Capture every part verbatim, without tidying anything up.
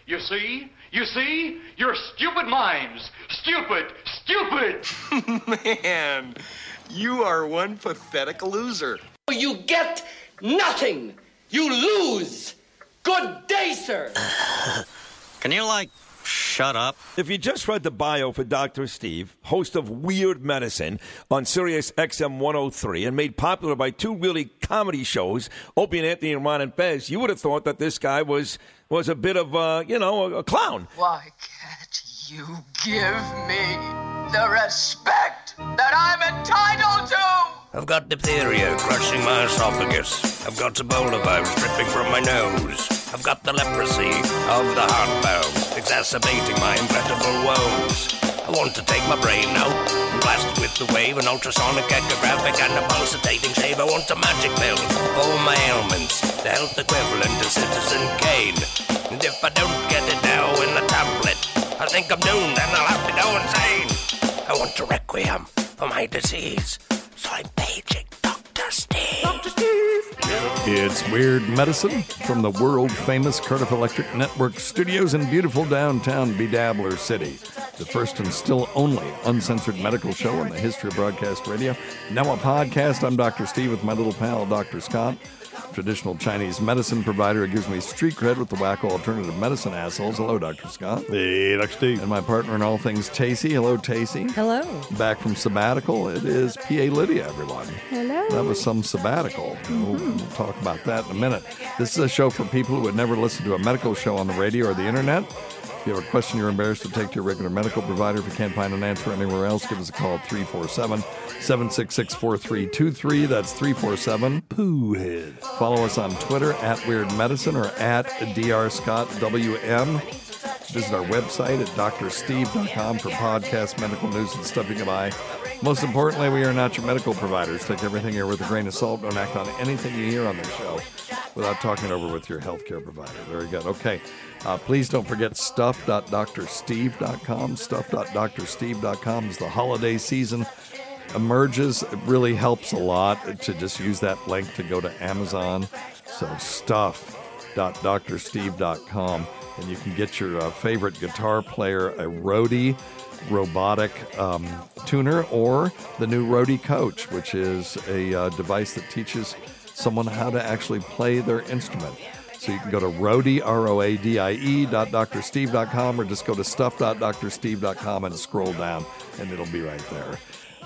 You see? You see? You're stupid minds. Stupid. Stupid. Man, you are one pathetic loser. You get nothing. You lose. Good day, sir. Can you, like, shut up? If you just read the bio for Doctor Steve, host of Weird Medicine on Sirius X M one oh three and made popular by two really comedy shows, Opie and Anthony and Ron and Fez, you would have thought that this guy was was a bit of, uh, you know, a, a clown. Why can't you give me the respect that I'm entitled to? I've got diphtheria crushing my esophagus. I've got Ebola virus dripping from my nose. I've got the leprosy of the heart valves, exacerbating my incredible woes. I want to take my brain out and blast it with the wave, an ultrasonic, echographic, and a pulsating shave. I want a magic pill for all my ailments, the health equivalent of Citizen Kane. And if I don't get it now in a tablet, I think I'm doomed and I'll have to go insane. I want a requiem for my disease, so I'm paging Doctor Steve. Doctor Steve. It's Weird Medicine from the world-famous Cardiff Electric Network studios in beautiful downtown Bedabbler City. The first and still only uncensored medical show in the history of broadcast radio. Now a podcast. I'm Doctor Steve with my little pal, Doctor Scott. Traditional Chinese medicine provider who gives me street cred with the wacko alternative medicine assholes. Hello, Doctor Scott. Hey, Doctor Steve. And my partner in all things, Tacey. Hello, Tacey. Hello. Back from sabbatical, it is P A Lydia, everyone. Hello. That was some sabbatical. Mm-hmm. We'll, we'll talk about that in a minute. This is a show for people who would never listen to a medical show on the radio or the internet. If you have a question you're embarrassed to take to your regular medical provider, if you can't find an answer anywhere else, give us a call at three four seven, seven six six, four three two three. That's three four seven, Poohhead. Follow us on Twitter at Weird Medicine or at D R Scott W M. Visit our website at dr steve dot com for podcasts, medical news, and stuff you can buy. Most importantly, we are not your medical providers. Take everything here with a grain of salt. Don't act on anything you hear on this show without talking it over with your healthcare provider. Very good. Okay. Uh, please don't forget stuff dot dr steve dot com. stuff dot dr steve dot com as the holiday season emerges. It really helps a lot to just use that link to go to Amazon. So stuff dot dr steve dot com. And you can get your uh, favorite guitar player a Rode robotic um, tuner, or the new Rode Coach, which is a uh, device that teaches someone how to actually play their instrument. So you can go to Roadie, R O A D I E, dot dr steve dot com, or just go to stuff dot dr steve dot com and scroll down, and it'll be right there.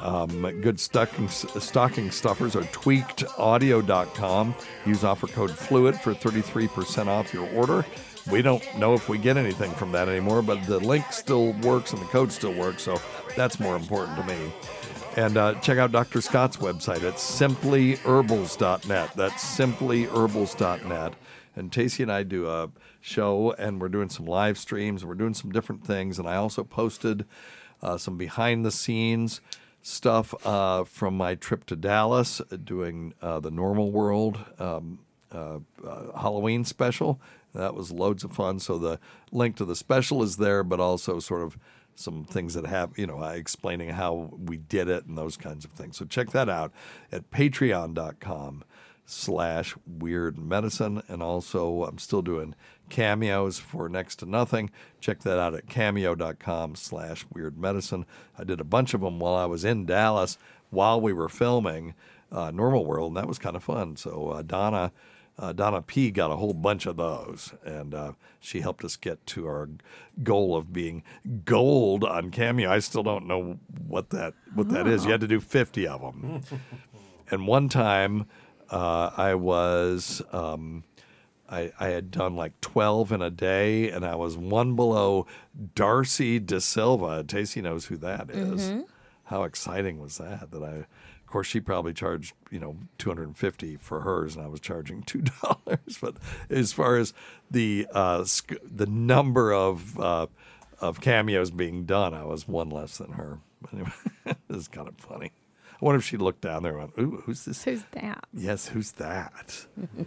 Um, good stocking, stocking stuffers are tweaked audio dot com. Use offer code FLUID for thirty-three percent off your order. We don't know if we get anything from that anymore, but the link still works and the code still works, so that's more important to me. And uh, check out Doctor Scott's website at simply herbals dot net. That's simply herbals dot net. And Tacey and I do a show, and we're doing some live streams, and we're doing some different things. And I also posted uh, some behind-the-scenes stuff uh, from my trip to Dallas, doing uh, the Normal World um, uh, uh, Halloween special. That was loads of fun. So the link to the special is there, but also sort of some things that have, you know, explaining how we did it and those kinds of things. So check that out at patreon dot com slash weird medicine. And also I'm still doing cameos for next to nothing. Check that out at cameo dot com slash weird medicine. I did a bunch of them while I was in Dallas while we were filming uh, Normal World, and that was kind of fun. So uh, Donna Uh, Donna P. got a whole bunch of those, and uh, she helped us get to our goal of being gold on Cameo. I still don't know what that what that is. You had to do fifty of them. And one time, uh, I was um, I, I had done like twelve in a day, and I was one below Darcy De Silva. Tacey knows who that is. Mm-hmm. How exciting was that? That I. Of course, she probably charged, you know, two hundred fifty dollars for hers, and I was charging two dollars. But as far as the uh, sc- the number of uh, of cameos being done, I was one less than her. But anyway, this is kind of funny. I wonder if she looked down there and went, "Ooh, who's this? Who's that?" Yes, who's that?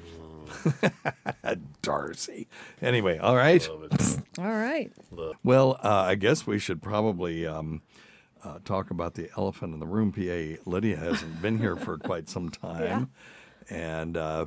Darcy. Anyway, all right. All right. Well, uh, I guess we should probably... Um, Uh, talk about the elephant in the room. P A Lydia hasn't been here for quite some time. Yeah. And uh,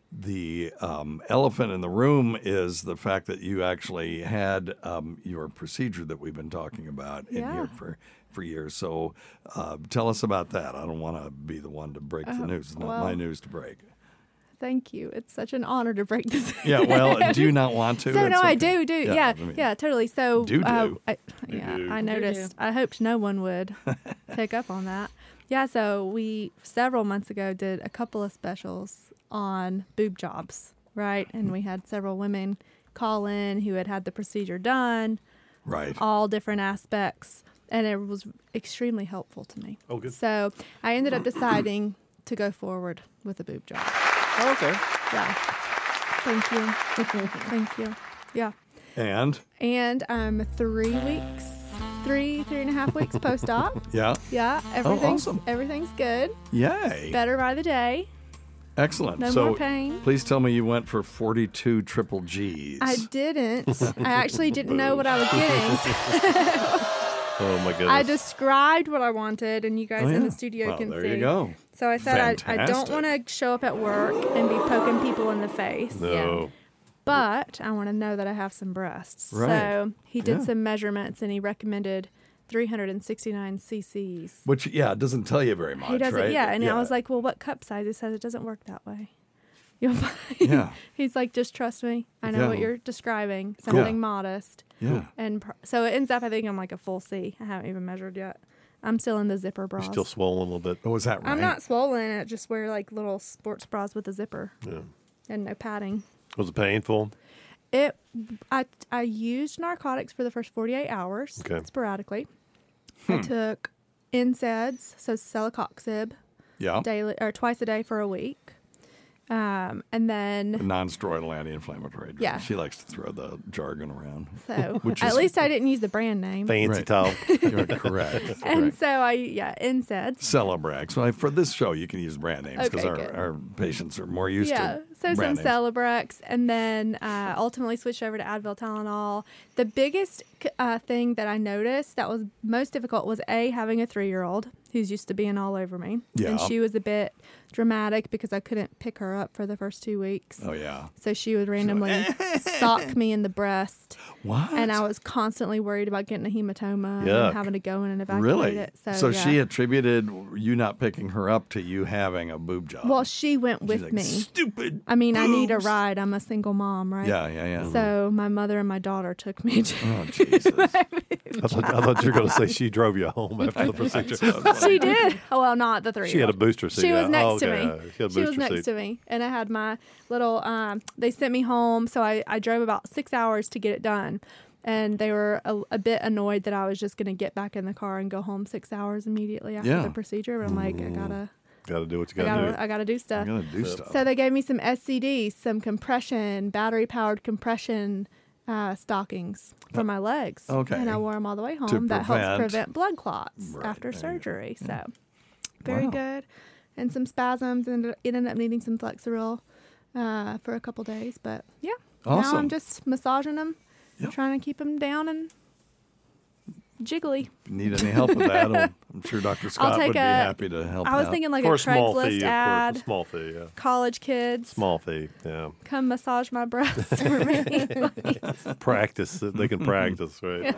the um, elephant in the room is the fact that you actually had um, your procedure that we've been talking about in Yeah. here for, for years. So uh, tell us about that. I don't want to be the one to break the Uh, news. It's not well- my news to break. Thank you. It's such an honor to break this. Yeah, well, do you not want to? So That's no, I okay. do, do, yeah, I mean, yeah, totally. So, Do, uh, do. I, yeah, do. I Do, noticed. do. I hoped no one would pick up on that. Yeah, so we several months ago did a couple of specials on boob jobs, right? And we had several women call in who had had the procedure done, Right. all different aspects, and it was extremely helpful to me. Oh, good. So I ended up deciding to go forward with a boob job. Oh, okay. Yeah. Thank you. Thank you. Yeah. And? And I'm three weeks, three, three and a half weeks post-op. Yeah. Yeah. Everything's, awesome. everything's good. Yay. Better by the day. Excellent. No so more pain. Please tell me you went for forty-two triple G's. I didn't. I actually didn't know what I was getting. Oh, my goodness. I described what I wanted, and you guys Oh, in yeah. the studio Well, can there see. you go. So I said I, I don't Fantastic. want to show up at work and be poking people in the face. No. But I want to know that I have some breasts. Right. So he did Yeah. some measurements, and he recommended three hundred sixty-nine cc's. Which, yeah, it doesn't tell you very much, He doesn't, right? yeah. And I was like, well, what cup size? He says it doesn't work that way. You'll find. Yeah. He's like, just trust me. I know Yeah. what you're describing. Cool. Something modest. Yeah. And pr- so it ends up, I think I'm like a full C. I haven't even measured yet. I'm still in the zipper bras. You're still swollen a little bit. Oh, is that right? I'm not swollen. I just wear like little sports bras with a zipper Yeah. and no padding. Was it painful? It. I I used narcotics for the first forty-eight hours Okay. sporadically. Hmm. I took N SAIDs, so celecoxib, Yeah. daily or twice a day for a week, um, and A then non-steroidal anti-inflammatory drug. Yeah. She likes to throw the jargon around. so Which at is- least I didn't use the brand name. Fancy Right. talk. You're correct. And correct. so I yeah N SAIDs. Celebrex. So for this show, you can use brand names because Okay, good. our, our patients are more used Yeah, to so some brand names. Celebrex, and then uh, ultimately switched over to Advil Tylenol. The biggest uh, thing that I noticed that was most difficult was A, having a three-year-old who's used to being all over me. Yeah. And she was a bit dramatic because I couldn't pick her up for the first two weeks. Oh, yeah. So she would randomly sock me in the breast. What? And I was constantly worried about getting a hematoma Yuck. and having to go in and evacuate Really? it. So, yeah. she attributed you not picking her up to you having a boob job. Well, she went She's with like, me. Stupid. I mean, I need a boobs. ride. I'm a single mom, right? Yeah, yeah, yeah. So my mother and my daughter took me to. Oh, Jesus. I thought, I thought you were going to say she drove you home after the procedure. She did. Oh, well, not the three. She had a booster seat. She was yeah. next Oh, to okay. me. Yeah, She had a She was booster next seat. to me, and I had my little. Um, they sent me home, so I, I drove about six hours to get it done, and they were a, a bit annoyed that I was just going to get back in the car and go home six hours immediately after Yeah. the procedure. But I'm like, I gotta, Got to do what you I got to gotta, do. I gotta do stuff. You gotta do stuff. So they gave me some S C Ds, some compression, battery powered compression. Uh, stockings for my legs. Okay. And I wore them all the way home. That helps prevent- prevent blood clots Right, after there you go. surgery. So very Wow. good. And some spasms, and it ended up needing some Flexeril uh, for a couple days. But yeah, now Awesome. I'm just massaging them, Yep. trying to keep them down and jiggly. Need any help with that? I'm I'm sure Doctor Scott take would be a- happy to help I was out. thinking like For a a small Craigslist fee, of ad. course. A small fee, yeah. College kids, Small fee, yeah. come massage my breasts for me. Practice. They can practice, right?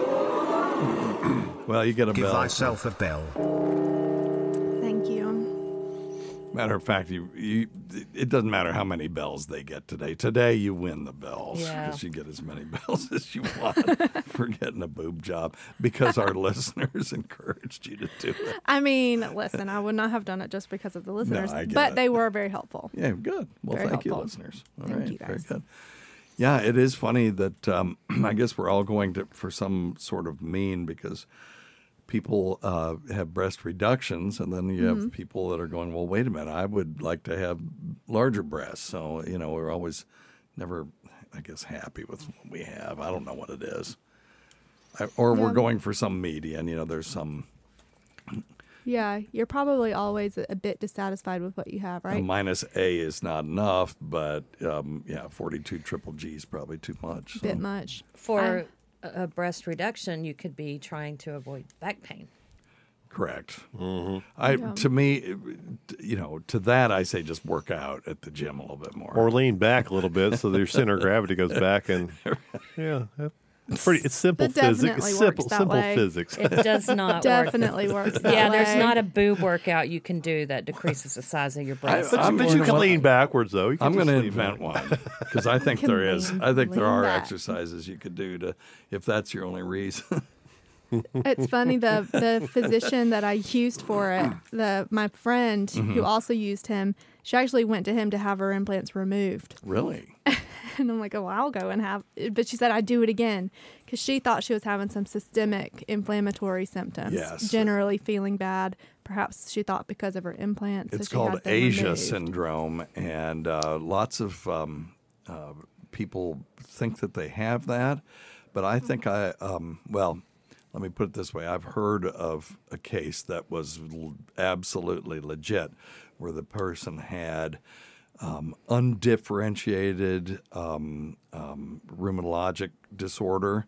Well, you get a Give bell. thyself a bell. Thank you. Matter of fact, you, you it doesn't matter how many bells they get today. Today you win the bells Yeah. because you get as many bells as you want for getting a boob job because our listeners encouraged you to do it. I mean, listen, I would not have done it just because of the listeners, I get but it. they were very helpful. Yeah, good. Well, Very thank you, helpful. listeners. All Thank right, you, very guys. good. Yeah, it is funny that um, I guess we're all going to for some sort of mean because people uh, have breast reductions, and then you have Mhm. people that are going, well, wait a minute, I would like to have larger breasts. So, you know, we're always never, I guess, happy with what we have. I don't know what it is. I, or we're Yeah. going for some median. You know, there's some Yeah, you're probably always a a bit dissatisfied with what you have, a right? minus A is not enough, but um, yeah, forty-two triple G is probably too much. A bit so. much. For a a breast reduction, you could be trying to avoid back pain. Correct. Mm-hmm. I Yeah. to me, you know, to that I say just work out at the gym a little bit more. Or lean back a little bit so that your center of gravity goes back, and yeah, it's pretty. It's simple It physics. definitely It's works simple, that simple way. physics. It does not Definitely work. works that Yeah, there's way. not a boob workout you can do that decreases the size of your breast. But, you- but you can lean backwards though. You can I'm just going to lean invent back. one because I think Can there is. lean- I think there lean are back. exercises you could do to, if that's your only reason. It's funny, the the physician that I used for it, the my friend Mm-hmm. who also used him, she actually went to him to have her implants removed. Really? And I'm like, oh, I'll go and have, but she said I'd do it again because she thought she was having some systemic inflammatory symptoms. Yes. Generally feeling bad. Perhaps she thought because of her implants. It's so she called had them Asia removed. syndrome, and uh, lots of um, uh, people think that they have that. But I think I, um, well, let me put it this way. I've heard of a case that was l- absolutely legit where the person had um, undifferentiated um, um, rheumatologic disorder.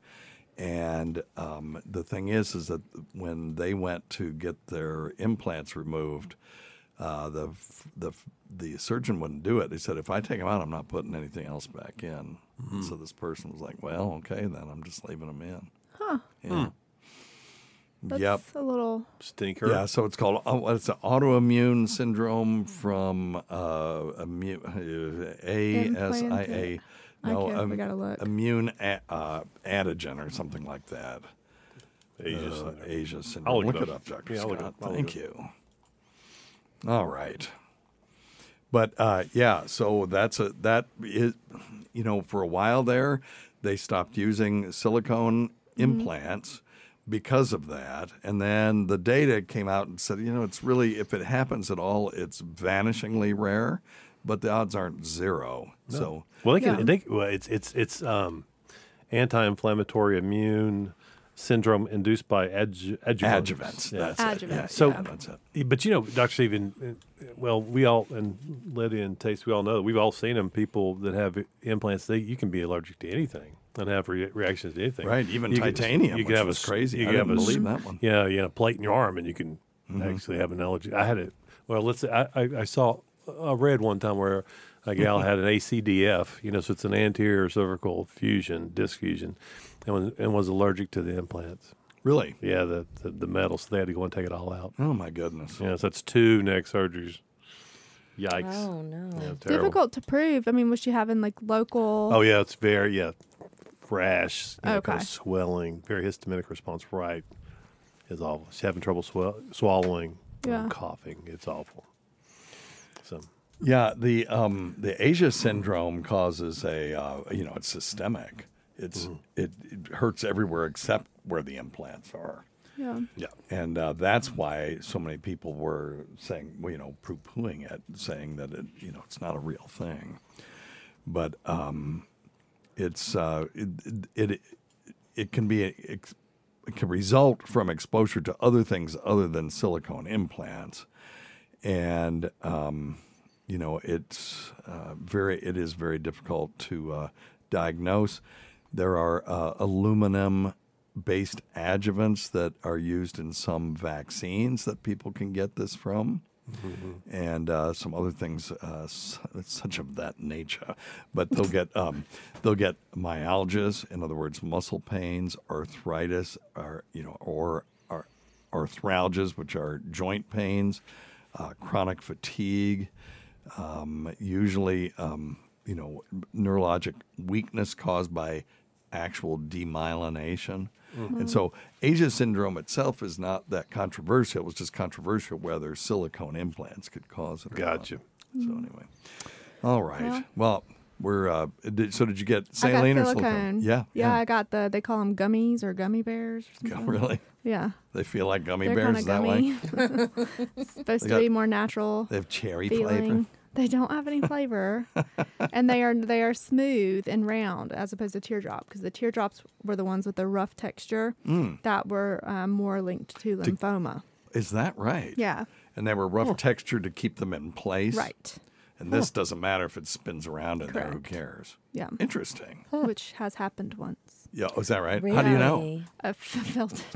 And um, the thing is, is that when they went to get their implants removed, uh, the the the surgeon wouldn't do it. He said, "If I take them out, I'm not putting anything else back in." Mm-hmm. So this person was like, "Well, okay, then I'm just leaving them in." Huh. Yeah. That's Yep. a little. Stinker. Yeah. So it's called uh, it's an autoimmune syndrome from uh, immune, A S I A. No, Okay, we gotta look. immune a, uh, antigen or something like that. Asia Uh, syndrome. Asia syndrome. I'll look look it it up. up, Doctor Yeah, I'll look it Scott. up. I'll look Thank it you. All right. But uh, yeah, so that's a that is, you know, for a while there, they stopped using silicone implants because of that, and then the data came out and said, you know, it's really, if it happens at all, it's vanishingly rare, but the odds aren't zero. So Well, they can. Yeah. They, well, it's it's it's um, anti-inflammatory immune syndrome induced by adju- adjuvants. adjuvants. Yeah. That's Adjuvants. it. Yeah, So- yeah, that's it. But you know, Doctor Stephen, uh, well, we all and Lydia and Taste, we all know we've all seen them. People that have implants, they you can be allergic to anything and have re- reactions to anything. Right, even You could- titanium, you could which have was a s- crazy. You I could have didn't a s- believe that one. Yeah, you know, a plate in your arm, and you can actually have an allergy. I had it. Well, let's say I, I, I saw, I read one time where a gal had an A C D F, you know, so it's an anterior cervical fusion, disc fusion, and was, and was allergic to the implants. Really? Yeah, the, the the metal, so they had to go and take it all out. Oh my goodness. Yeah, so that's two neck surgeries. Yikes. Oh, no. Yeah, terrible. Difficult to prove. I mean, was she having like local? Oh, yeah, it's very, yeah, rash, you know, Okay. kind of swelling, very histaminic response, right, is awful. She's having trouble swell- swallowing, Yeah. and coughing. It's awful. So, Yeah, the um, the Asia syndrome causes a uh, you know, it's systemic. It's it, it hurts everywhere except where the implants are. Yeah. yeah. And uh, that's why so many people were saying, well, you know, poo-pooing it, saying that it, you know, it's not a real thing. But um, it's uh, it, it it it can be it can result from exposure to other things other than silicone implants, and um, you know, it's uh, very it is very difficult to uh, diagnose. There are uh, aluminum-based adjuvants that are used in some vaccines that people can get this from, mm-hmm. and uh, some other things uh, such of that nature. But they'll get um, they'll get myalgias, in other words, muscle pains, arthritis, or you know, or, or arthralgias, which are joint pains, uh, chronic fatigue, um, usually. Um, you know, neurologic weakness caused by actual demyelination. Mm-hmm. And so Asia syndrome itself is not that controversial. It was just controversial whether silicone implants could cause it or Gotcha. not. So anyway. All right. Well, well we're, uh, did, so did you get I got saline or silicone. silicone? Yeah. yeah. I got the, they call them gummies or gummy bears or Yeah, something. really? Yeah. They feel like gummy They're bears, is that gummy. way? It's supposed They to got- be more natural. They have cherry feeling. flavor. They don't have any flavor, and they are they are smooth and round as opposed to teardrop, because the teardrops were the ones with the rough texture Mm. that were um, more linked to lymphoma. Is that right? Yeah. And they were rough texture to keep them in place? Right. And this doesn't matter if it spins around in there. Who Correct. cares? Yeah. Interesting. Which has happened once. Yeah, oh, is that right? How do you know? Really? I've felt it.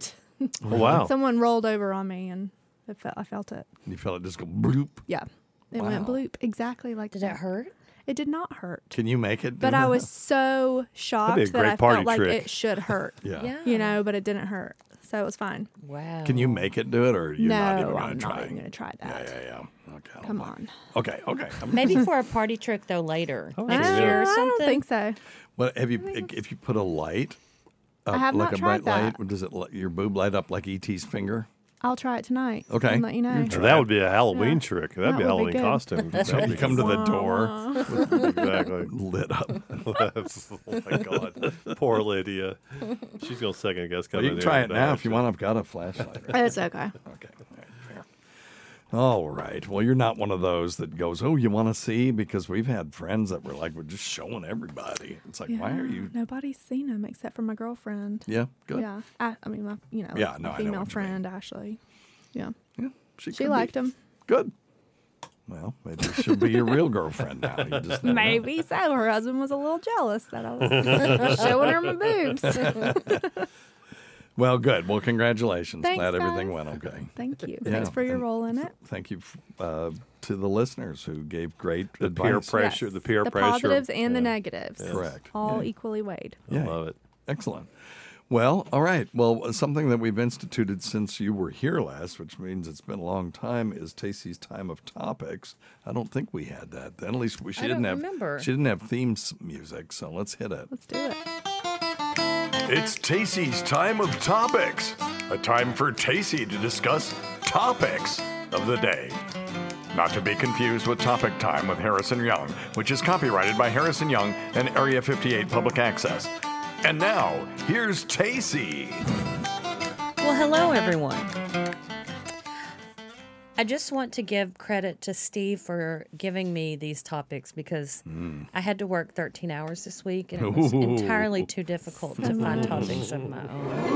Oh, wow. Someone rolled over on me, and it felt, I felt it. You felt it just go bloop. Yeah. It Wow. went bloop. Exactly like Did that. it hurt? It did not hurt. Can you make it? do But I that? was so shocked That'd be a that great I party felt like trick. it should hurt. Yeah. Yeah. You know, but it didn't hurt. So it was fine. Wow. Can you make it do it, or you're no, not even going I'm to not try? even going to try that. Yeah, yeah, yeah. Okay. Come on. Okay, okay. I'm- Maybe for a party trick though later Oh, next yeah. year or I something. don't think so. Well, have you if you put a light, uh, I have like not a tried bright light, that. does it let your boob light up like E T's finger? I'll try it tonight. Okay. And let you know. Now, that would be a Halloween Yeah. trick. That'd That be a would be Halloween good. costume. So you come to the door Exactly. lit up. That's, oh my God. Poor Lydia. She's going to second guess Well, coming you can in try here it today, now if you actually. want. I've got a flashlight. It's okay. Okay. All right, fair. All right. Well, you're not one of those that goes, "Oh, you want to see?" Because we've had friends that were like, "We're just showing everybody." It's like, why are you? Nobody's seen him except for my girlfriend. Yeah, good. Yeah. I, I mean, my, you know, Yeah, no, my I know female what you friend, Ashley. Yeah. Yeah, she, She could liked be. him. Good. Well, maybe she'll be your real girlfriend now. You just never know. Maybe so. Her husband was a little jealous that I was showing her my boobs. Well, good. Well, congratulations. Thanks, Glad everything guys. went okay. Thank you. Yeah, Thanks for your and role in it. Thank you Oh, uh, to the listeners who gave great The advice. peer pressure, Yes. the peer the pressure. positives and the Yeah. negatives. Correct. All Yeah. equally weighed. I Yeah. love it. Excellent. Well, all right. Well, something that we've instituted since you were here last, which means it's been a long time, is Tacey's Time of Topics. I don't think we had that then. At least we, she I didn't don't have. remember. She didn't have theme s- music, so let's hit it. Let's do it. It's Tacey's Time of Topics, a time for Tacey to discuss topics of the day. Not to be confused with Topic Time with Harrison Young, which is copyrighted by Harrison Young and Area fifty-eight Public Access. And now, here's Tacey. Well, hello, everyone. I just want to give credit to Steve for giving me these topics because I had to work thirteen hours this week and it was Ooh. entirely too difficult to find topics of my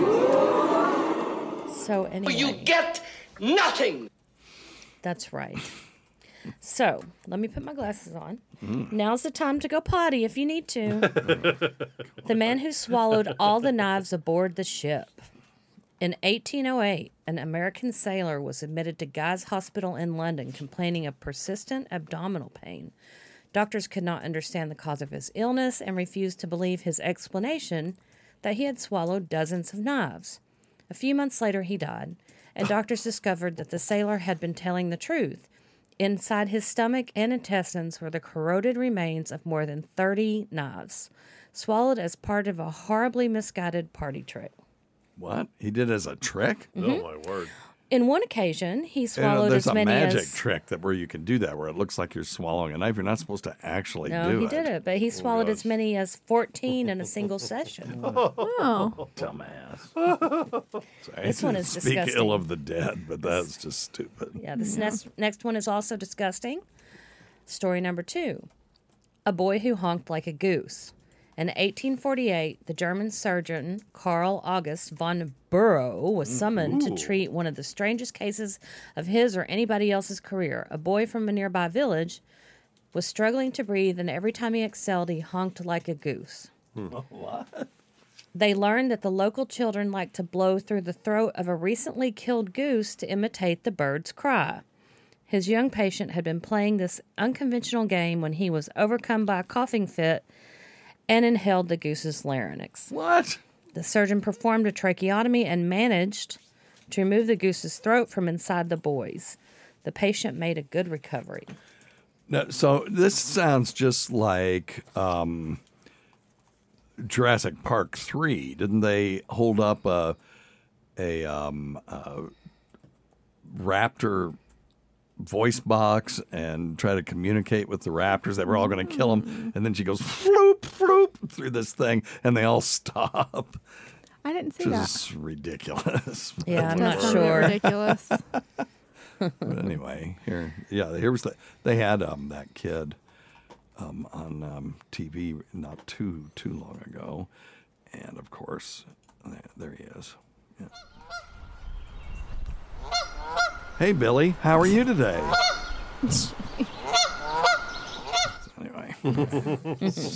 own. So, anyway. You get nothing. That's right. So, let me put my glasses on. Now's the time to go potty if you need to. The man who swallowed all the knives aboard the ship. In eighteen oh eight, an American sailor was admitted to Guy's Hospital in London complaining of persistent abdominal pain. Doctors could not understand the cause of his illness and refused to believe his explanation that he had swallowed dozens of knives. A few months later, he died, and doctors discovered that the sailor had been telling the truth. Inside his stomach and intestines were the corroded remains of more than thirty knives, swallowed as part of a horribly misguided party trick. What? He did as a trick? Mm-hmm. Oh, my word. In one occasion, he You know, swallowed there's as a many magic as... trick that where you can do that, where it looks like you're swallowing a knife. You're not supposed to actually No, do he it. did it, but he swallowed as many as fourteen in a single session. Oh. Dumbass. Sorry, This one is Speak disgusting. ill of the dead, but that's just stupid. Yeah, this next next one is also disgusting. Story number two. A boy who honked like a goose. In eighteen forty-eight, the German surgeon Karl August von Bülow was summoned Ooh. to treat one of the strangest cases of his or anybody else's career. A boy from a nearby village was struggling to breathe, and every time he exhaled, he honked like a goose. What? They learned that the local children like to blow through the throat of a recently killed goose to imitate the bird's cry. His young patient had been playing this unconventional game when he was overcome by a coughing fit and inhaled the goose's larynx. What? The surgeon performed a tracheotomy and managed to remove the goose's throat from inside the boy's. The patient made a good recovery. No, so this sounds just like um, Jurassic Park three. Didn't they hold up a a, um, a raptor voice box and try to communicate with the raptors that were all going to kill them? And then she goes floop, floop through this thing, and they all stop. I didn't see Which that. is ridiculous. Yeah, I'm not That's sure. ridiculous. But anyway, here, yeah, here was the, they had um, that kid um, on um, T V not too too long ago, and of course, there, there he is. Yeah. Hey, Billy, how are you today? Anyway,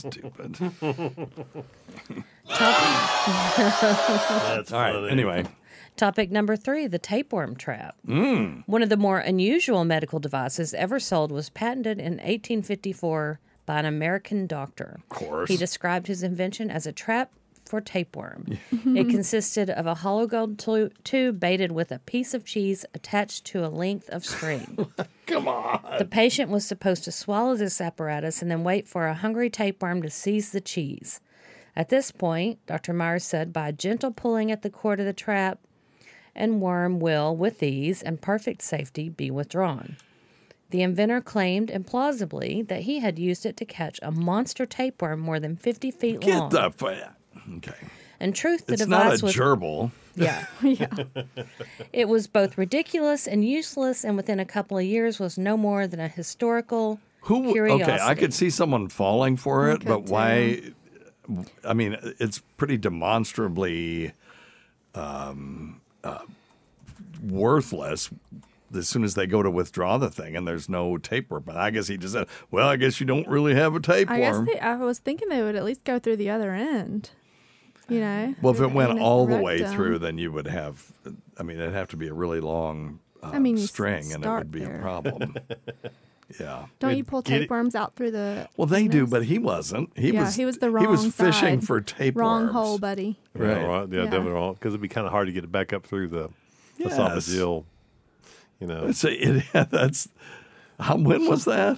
stupid. That's All right. funny. Anyway, Topic number three, the tapeworm trap. Mm. One of the more unusual medical devices ever sold was patented in eighteen fifty-four by an American doctor. Of course. He described his invention as a trap for tapeworm. It consisted of a hollow gold tu- tube baited with a piece of cheese attached to a length of string. Come on. The patient was supposed to swallow this apparatus and then wait for a hungry tapeworm to seize the cheese. At this point, Doctor Myers said, by gentle pulling at the cord of the trap, and worm will, with ease and perfect safety, be withdrawn. The inventor claimed implausibly that he had used it to catch a monster tapeworm more than fifty feet Get long. the f- okay. In truth, the it's device not a was gerbil. Yeah. yeah. It was both ridiculous and useless, and within a couple of years was no more than a historical Who? curiosity. Okay, I could see someone falling for I it, could but too. why? I mean, it's pretty demonstrably um, uh, worthless as soon as they go to withdraw the thing, and there's no tapeworm. But I guess he just said, "Well, I guess you don't really have a I guess tapeworm." they, I was thinking they would at least go through the other end. You know. Well, if it went in the all the way rectum. through, then you would have. I mean, it'd have to be a really long uh, I mean, you string, and it start would be there. a problem. Yeah. Don't you pull Get it- tapeworms out through the? Well, they do, anus? but he wasn't. He yeah, was. he was the wrong He was fishing side. for tapeworms. Wrong hole, buddy. Yeah, Right. right. Yeah, Yeah. definitely wrong. Because it'd be kind of hard to get it back up through the Yes. esophageal. You know, It's a, it, that's how, when was that?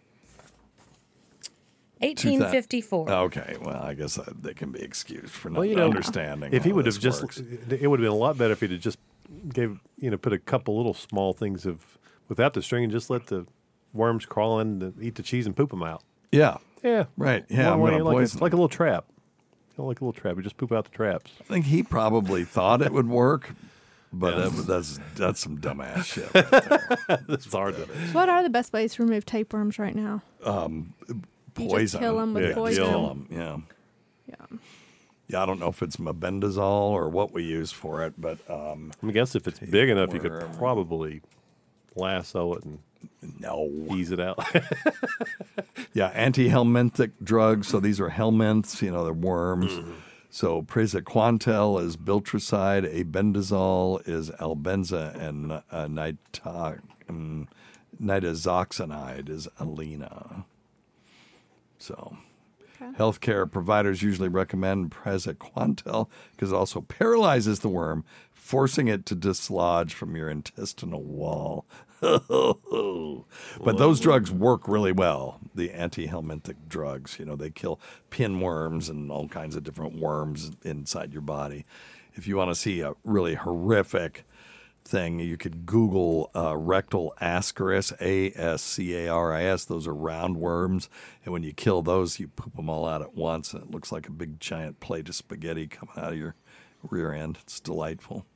eighteen fifty-four. Okay, well, I guess that, they can be excused for not well, you know, understanding. if he how would have this just, works. it would have been a lot better if he'd have just gave, you know, put a couple little small things of without the string and just let the worms crawl in, and eat the cheese and poop them out. Yeah, Yeah, right. Yeah, I'm One going to way, like, poison. a, like a little trap. You know, like a little trap. You just poop out the traps. I think he probably thought it would work, but Yeah. that, that's that's some dumbass shit. Right there. It's hard to. What are the best ways to remove tapeworms right now? Um, You poison. just kill 'em with yeah, poison. Just kill 'em, Yeah. Yeah. Yeah, I don't know if it's mebendazole or what we use for it, but um, I guess if it's big enough, you could Tapeworm. probably lasso it and no. ease it out. Yeah, anti-helminthic drugs. So these are helminths, you know, they're worms. So praziquantel is biltricide, abendazole is albenza, and uh, nita, um, nitazoxanide is alina. So healthcare providers usually recommend praziquantel because it also paralyzes the worm, forcing it to dislodge from your intestinal wall. But those drugs work really well, the anti-helminthic drugs. You know, they kill pinworms and all kinds of different worms inside your body. If you want to see a really horrific thing, you could Google uh, rectal ascaris, A S C A R I S. Those are round worms. And when you kill those, you poop them all out at once. And it looks like a big giant plate of spaghetti coming out of your rear end. It's delightful.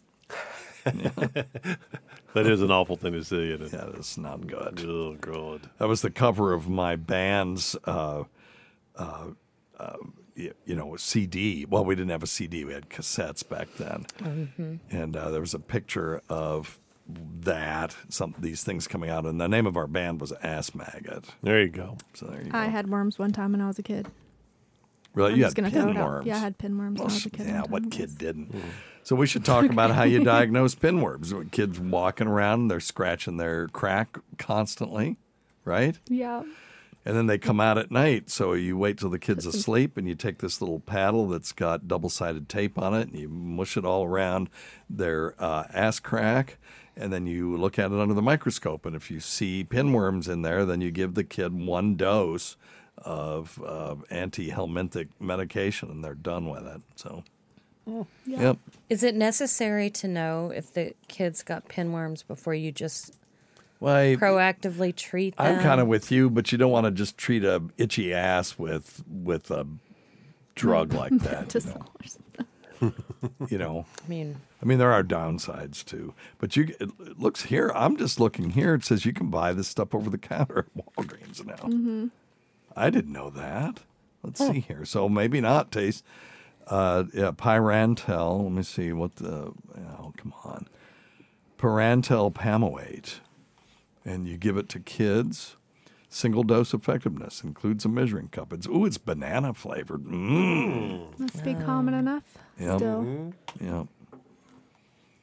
That is an awful thing to see. Isn't it? Yeah, it's not good. Oh, God. That was the cover of my band's, uh, uh, uh, you, you know, C D. Well, we didn't have a C D. We had cassettes back then. Mm-hmm. And uh, there was a picture of that, some these things coming out. And the name of our band was Ass Maggot. There you go. So there you I go. had worms one time when I was a kid. Really? I'm You just had gonna throw it out. pinworms. Yeah, I had pinworms when I was a kid. Yeah, one what time. kid didn't? So we should talk about how you diagnose pinworms. Kids walking around, they're scratching their crack constantly, right? Yeah. And then they come out at night. So you wait till the kid's asleep and you take this little paddle that's got double-sided tape on it and you mush it all around their uh, ass crack. And then you look at it under the microscope. And if you see pinworms in there, then you give the kid one dose of uh, anti-helminthic medication and they're done with it. So, Yeah. yep. Is it necessary to know if the kids got pinworms before you just Well, I- proactively treat them? I'm kind of with you, but you don't want to just treat a itchy ass with with a drug like that. You know? You know, I mean, I mean, there are downsides too. But you, it looks here. I'm just looking here. It says you can buy this stuff over the counter at Walgreens now. Mm-hmm. I didn't know that. Let's see here. So maybe not taste. Uh, yeah, Pyrantel. Let me see what the. Oh, come on. Pyrantel Pamoate, and you give it to kids. Single dose effectiveness includes a measuring cup. It's ooh, it's banana flavored. Mmm. Must be common enough. Yep. Still. Yep.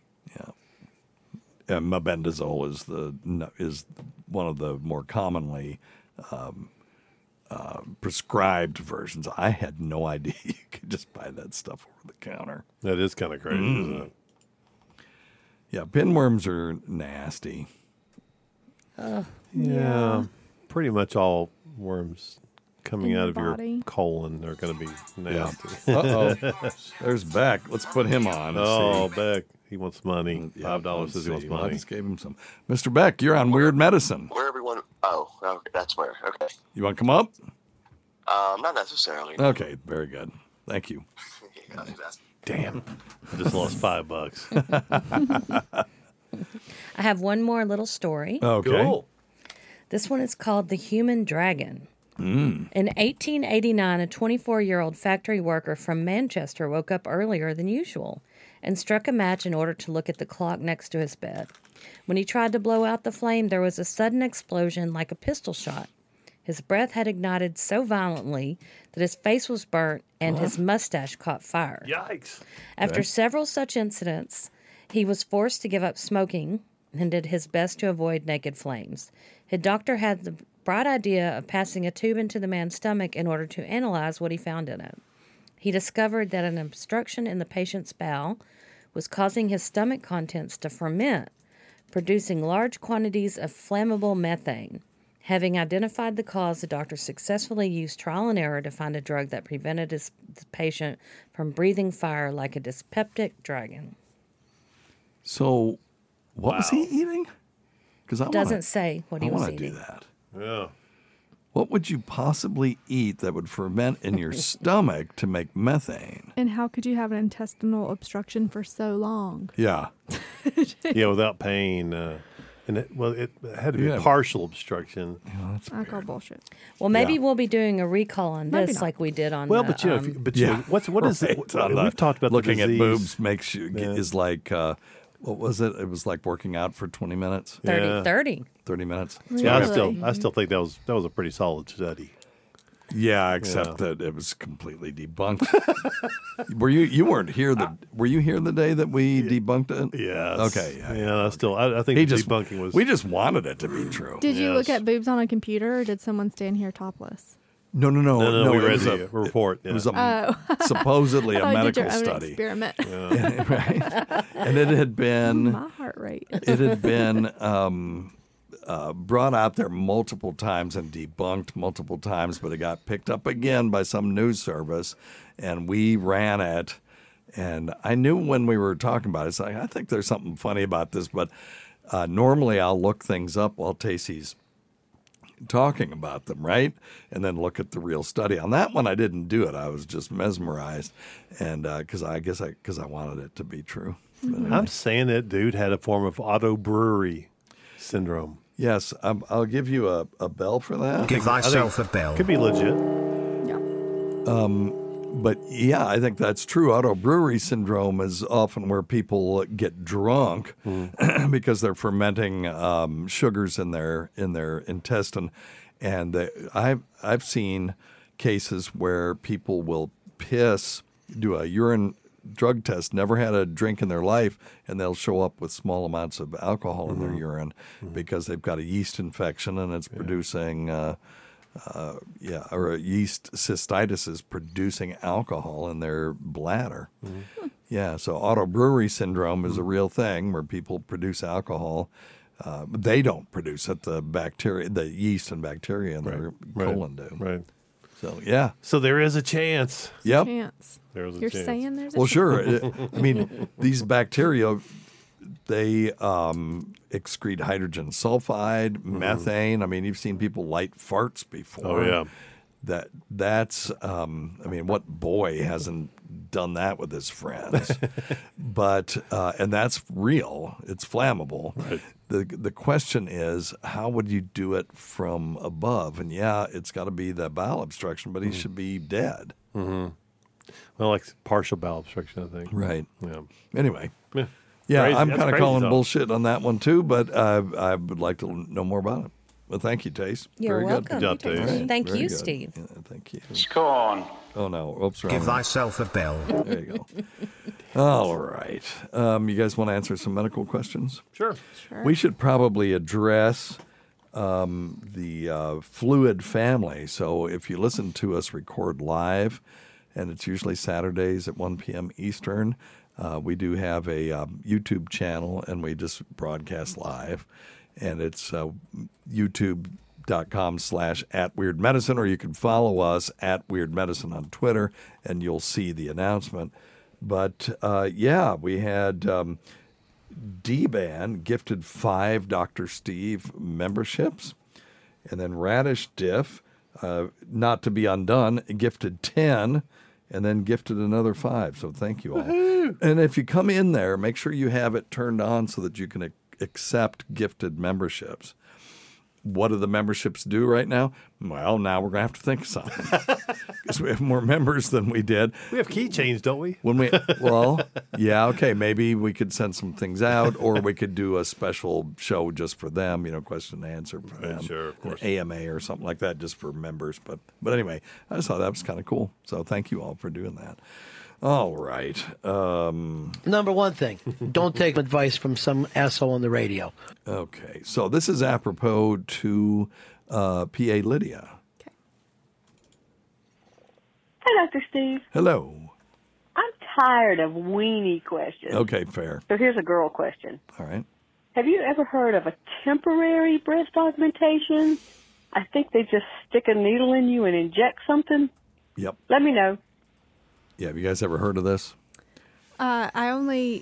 and mebendazole is the is one of the more commonly um, uh, prescribed versions. I had no idea you could just buy that stuff over the counter. That is kind of crazy, Mm. isn't it? Yeah, pinworms are nasty. Uh, Yeah, pretty much all worms coming In out your of your body. colon are going to be nasty. Uh oh. There's Beck. Let's put him on. and Oh, see. Beck. He wants money. Yeah, Five dollars let's says he wants see. Well, I money. just gave him some. Mister Beck, you're on Weird Medicine. Where everyone? Oh, okay, that's where. Okay. You want to come up? Um, not necessarily. Okay, very good. Thank you. Damn. I just lost five bucks. I have one more little story. Okay. Cool. This one is called The Human Dragon. Mm. In eighteen eighty-nine, a twenty-four-year-old factory worker from Manchester woke up earlier than usual and struck a match in order to look at the clock next to his bed. When he tried to blow out the flame, there was a sudden explosion like a pistol shot. His breath had ignited so violently that his face was burnt and his mustache caught fire. Yikes. After Okay. several such incidents, he was forced to give up smoking and did his best to avoid naked flames. His doctor had the bright idea of passing a tube into the man's stomach in order to analyze what he found in it. He discovered that an obstruction in the patient's bowel was causing his stomach contents to ferment, producing large quantities of flammable methane. Having identified the cause, the doctor successfully used trial and error to find a drug that prevented his the patient from breathing fire like a dyspeptic dragon. So, what was he eating? Because I Doesn't wanna, say what he I was wanna eating. do that. Yeah. What would you possibly eat that would ferment in your stomach to make methane? And how could you have an intestinal obstruction for so long? Yeah. Yeah, without pain. Uh, and it, well, it had to be Yeah. partial obstruction. I call bullshit. Well, maybe Yeah. we'll be doing a recall on Maybe this not. like we did on. Well, the, but you know, if um, you- but you know, what's what is it? Right. On the- We've talked about the looking at disease. boobs makes you Yeah. is like uh, what was it? It was like working out for twenty minutes. thirty, Yeah. thirty. Thirty minutes. Yeah, I Really? still, I still think that was that was a pretty solid study. Yeah, except that it was completely debunked. were you you weren't here the were you here the day that we debunked it? Yes. Okay. Yeah. Yeah, I still, I, I think He the just debunking was. we just wanted it to be true. Did you look Yes. at boobs on a computer, or did someone stand here topless? No, no, no, No, no, we it read was the a report, It was yeah. a, supposedly I a thought you medical did your own study. experiment. right. And it had been My heart rate. it had been um, uh, brought out there multiple times and debunked multiple times, but it got picked up again by some news service, and we ran it. And I knew when we were talking about it, it's like, I think there's something funny about this, but uh, normally I'll look things up while Tacey's talking about them, right? And then look at the real study. On that one, I didn't do it. I was just mesmerized, and because I guess I because I wanted it to be true. But anyway. I'm saying that dude had a form of auto brewery syndrome. Yes, um, I'll give you a, a bell for that. Give thyself a bell. Could be legit. Um, but yeah, I think that's true. Autobrewery syndrome is often where people get drunk because they're fermenting um, sugars in their in their intestine, and they, I've I've seen cases where people will piss, do a urine drug test, never had a drink in their life, and they'll show up with small amounts of alcohol in their urine because they've got a yeast infection and it's producing. Uh, Uh, yeah, or a yeast cystitis is producing alcohol in their bladder. Yeah, so autobrewery syndrome is a real thing where people produce alcohol. Uh, but they don't produce it. The bacteria, the yeast and bacteria in their Right. colon do. Right. So, yeah. So there is a chance. Yep. Chance. There's a You're chance. saying there's a Well, chance. sure. It- I mean, these bacteria, they um, excrete hydrogen sulfide, methane. I mean, you've seen people light farts before. Oh, yeah. That that's. Um, I mean, what boy hasn't done that with his friends? but uh, and that's real. It's flammable. Right. The the question is, how would you do it from above? And yeah, it's got to be the bowel obstruction, but he should be dead. Mm-hmm. Well, like partial bowel obstruction, I think. Right. Yeah. Anyway. Yeah. Yeah, Crazy. I'm That's kind of crazy calling stuff. bullshit on that one too, but uh, I would like to know more about it. Well, thank you, Tace. You're Very welcome. good. Good job, Tace. All right, Thank very you, good. Steve. Yeah, thank you. Scorn. Oh no! Oops, wrong Give one. thyself a bell. There you go. All right. Um, you guys want to answer some medical questions? Sure. Sure. We should probably address um, the uh, fluid family. So if you listen to us record live, and it's usually Saturdays at one p.m. Eastern, uh, we do have a um, YouTube channel, and we just broadcast live. And it's uh, youtube.com slash at Weird Medicine, or you can follow us at Weird Medicine on Twitter, and you'll see the announcement. But, uh, yeah, we had um, D-Ban gifted five Doctor Steve memberships. And then Radish Diff, uh, not to be undone, gifted ten and then gifted another five. So thank you all. Woo-hoo! And if you come in there, make sure you have it turned on so that you can accept gifted memberships. What do the memberships do right now? Well, now we're going to have to think of something because we have more members than we did. We have keychains, don't we? When we well, yeah, okay. Maybe we could send some things out, or we could do a special show just for them. You know, question and answer for them. Sure, of course. An A M A or something like that, just for members. But but anyway, I just thought that was kind of cool. So thank you all for doing that. All right. Um, Number one thing, don't take advice from some asshole on the radio. Okay. So this is apropos to uh, P A Lydia. Hi, Doctor Steve. Hello. I'm tired of weenie questions. Okay, fair. So here's a girl question. All right. Have you ever heard of a temporary breast augmentation? I think they just stick a needle in you and inject something. Yep. Let me know. Yeah, have you guys ever heard of this? Uh, I only,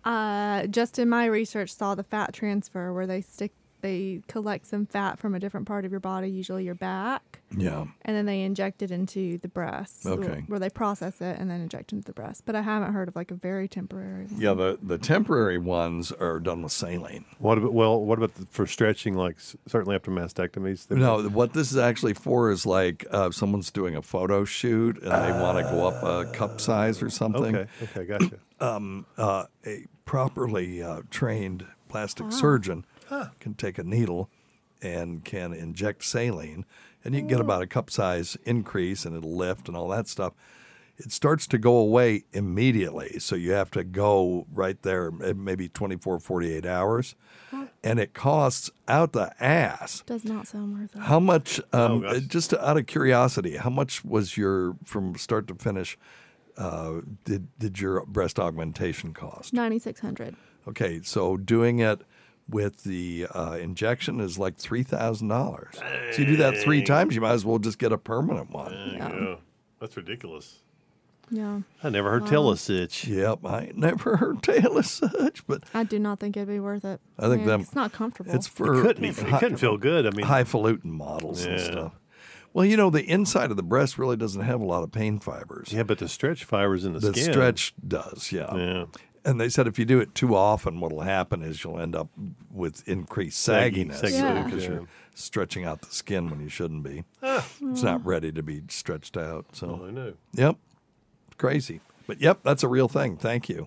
uh, just in my research, saw the fat transfer where they stick, they collect some fat from a different part of your body, usually your back. Yeah. And then they inject it into the breast. Okay. Where they process it and then inject into the breast. But I haven't heard of like a very temporary one. Yeah, the, the temporary ones are done with saline. What about, well, what about the, for stretching, like s- certainly after mastectomies? No, what this is actually for is like uh, someone's doing a photo shoot and they want to go up a cup size or something. Okay, okay, gotcha. um, uh, a properly uh, trained plastic Ah. surgeon Huh. can take a needle and can inject saline, and you can get about a cup size increase and it'll lift and all that stuff. It starts to go away immediately, so you have to go right there, maybe twenty-four, forty-eight hours, and it costs out the ass. Does not sound worth it. How much, um, Oh, gosh. just out of curiosity, how much was your, from start to finish, uh, did, did your breast augmentation cost? ninety-six hundred. Okay, so doing it with the uh, injection is like three thousand dollars. So you do that three times, you might as well just get a permanent one. Yeah. Yeah, that's ridiculous. Yeah. I never heard Wow. tell of such. Yep, I ain't never heard tell of such, but I do not think it'd be worth it. I think mean, them. it's not comfortable. It's for It couldn't be- it couldn't feel good. I mean- highfalutin models and Yeah. stuff. Well, you know, the inside of the breast really doesn't have a lot of pain fibers. Yeah, but the stretch fibers in the, The skin. stretch does, yeah. Yeah. And they said if you do it too often, what will happen is you'll end up with increased Saggy- sagginess saggy Yeah. because yeah. you're stretching out the skin when you shouldn't be. Ah. It's not ready to be stretched out. So, Oh, I know. yep, crazy. But yep, that's a real thing. Thank you.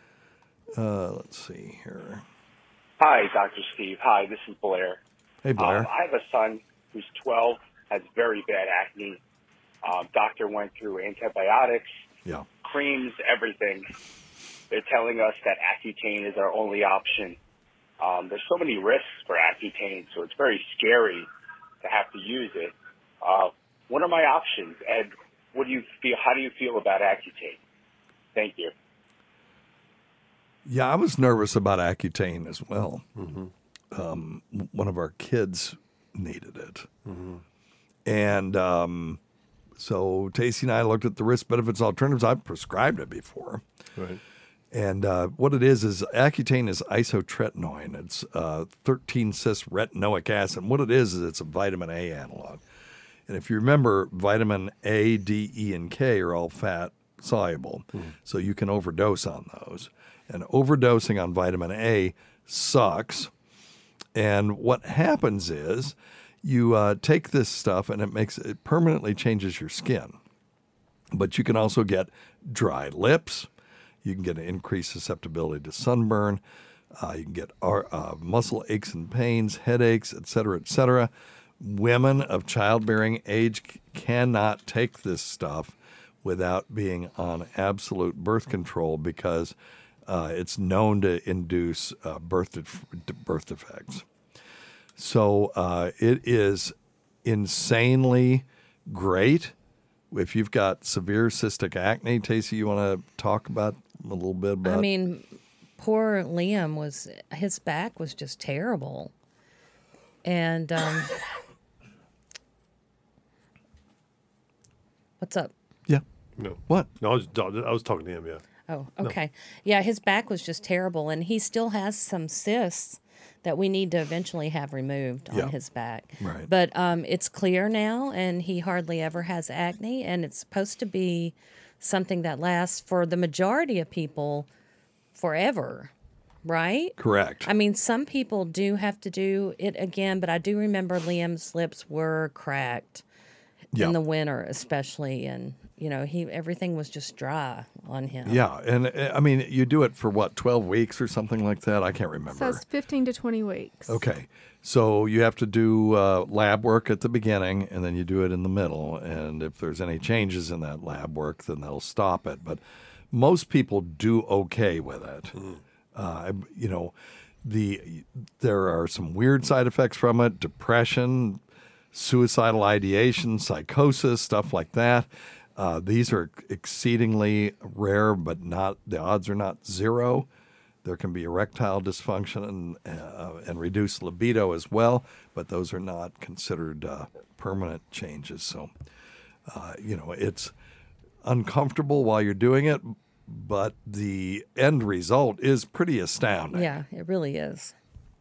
Uh, let's see here. Hi, Doctor Steve. Hi, this is Blair. Hey, Blair. Um, I have a son who's twelve, has very bad acne. Um, doctor went through antibiotics, Yeah. creams, everything. They're telling us that Accutane is our only option. Um, there's so many risks for Accutane, so it's very scary to have to use it. Uh, what are my options, and what do you feel? How do you feel about Accutane? Thank you. Yeah, I was nervous about Accutane as well. Mm-hmm. Um, one of our kids needed it. Mm-hmm. And um, so Tacey and I looked at the risk benefits alternatives. I've prescribed it before. Right. And uh, what it is is Accutane is isotretinoin. It's uh, thirteen cis retinoic acid. And what it is is it's a vitamin A analog. And if you remember, vitamin A, D, E, and K are all fat soluble. So you can overdose on those. And overdosing on vitamin A sucks. And what happens is you uh, take this stuff and it makes it permanently changes your skin. But you can also get dry lips. You can get an increased susceptibility to sunburn. Uh, you can get uh, muscle aches and pains, headaches, et cetera, et cetera. Women of childbearing age c- cannot take this stuff without being on absolute birth control because uh, it's known to induce uh, birth def- birth defects. So uh, it is insanely great. If you've got severe cystic acne, Tacey, you want to talk about a little bit about? I mean, poor Liam was his back was just terrible, and um, what's up? Yeah. No. What? No, I was I was talking to him. Yeah. Oh, No. okay. Yeah, his back was just terrible, and he still has some cysts that we need to eventually have removed on Yeah. his back. Right. But um, it's clear now, and he hardly ever has acne, and it's supposed to be something that lasts for the majority of people forever, right? Correct. I mean, some people do have to do it again, but I do remember Liam's lips were cracked Yeah. in the winter, especially, and you know, he everything was just dry on him. Yeah, and uh, I mean, you do it for what, twelve weeks or something like that? I can't remember. So it's fifteen to twenty weeks. Okay. So you have to do uh, lab work at the beginning, and then you do it in the middle. And if there's any changes in that lab work, then they'll stop it. But most people do okay with it. Uh, you know, the there are some weird side effects from it: depression, suicidal ideation, psychosis, stuff like that. Uh, these are exceedingly rare, but not the odds are not zero. There can be erectile dysfunction and uh, and reduced libido as well, but those are not considered uh, permanent changes. So, uh, you know, it's uncomfortable while you're doing it, but the end result is pretty astounding. Yeah, it really is.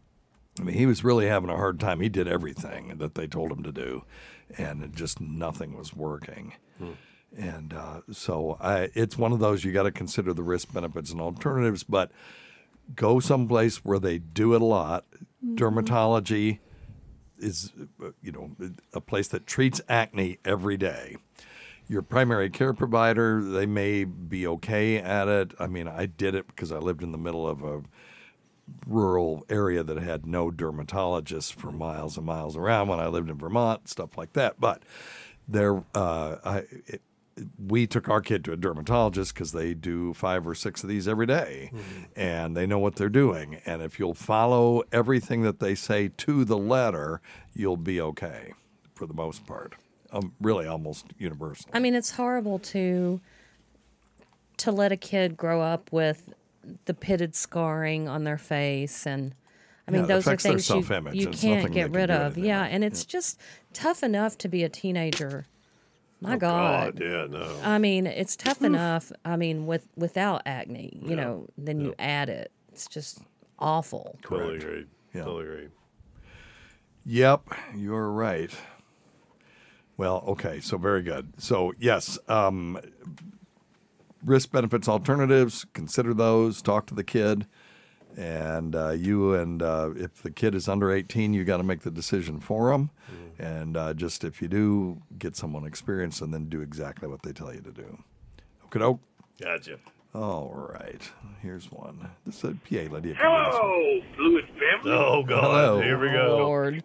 I mean, he was really having a hard time. He did everything that they told him to do, and it just nothing was working. Hmm. And uh, so I, it's one of those you got to consider the risk, benefits, and alternatives, but go someplace where they do it a lot. Mhm. Dermatology is, uh, you know, a place that treats acne every day. Your primary care provider, they may be okay at it. I mean, I did it because I lived in the middle of a rural area that had no dermatologists for miles and miles around when I lived in Vermont, stuff like that. But there, uh, I, it, we took our kid to a dermatologist because they do five or six of these every day, and they know what they're doing. And if you'll follow everything that they say to the letter, you'll be okay for the most part. Um, really, almost universal. I mean, it's horrible to to let a kid grow up with the pitted scarring on their face, and I mean, Yeah, it those are affects their things you, self-image. you It's can't nothing get they can rid do of. anything Yeah, about. and it's just tough enough to be a teenager. My Oh, God. God, yeah, no. I mean, it's tough enough. I mean, with without acne, you Yeah. know, then you add it. It's just awful. Totally agree. Totally agree. Yep, you're right. Well, okay, so very good. So, yes, um, risk, benefits, alternatives, consider those, talk to the kid. And uh, you and uh, if the kid is under eighteen, you got to make the decision for them. And uh, just if you do, get someone experienced and then do exactly what they tell you to do. Okay, doke. Gotcha. All right, here's one. This is a P A Lydia. Hello, Fluid family. Oh, God. Hello. Here we go. Lord.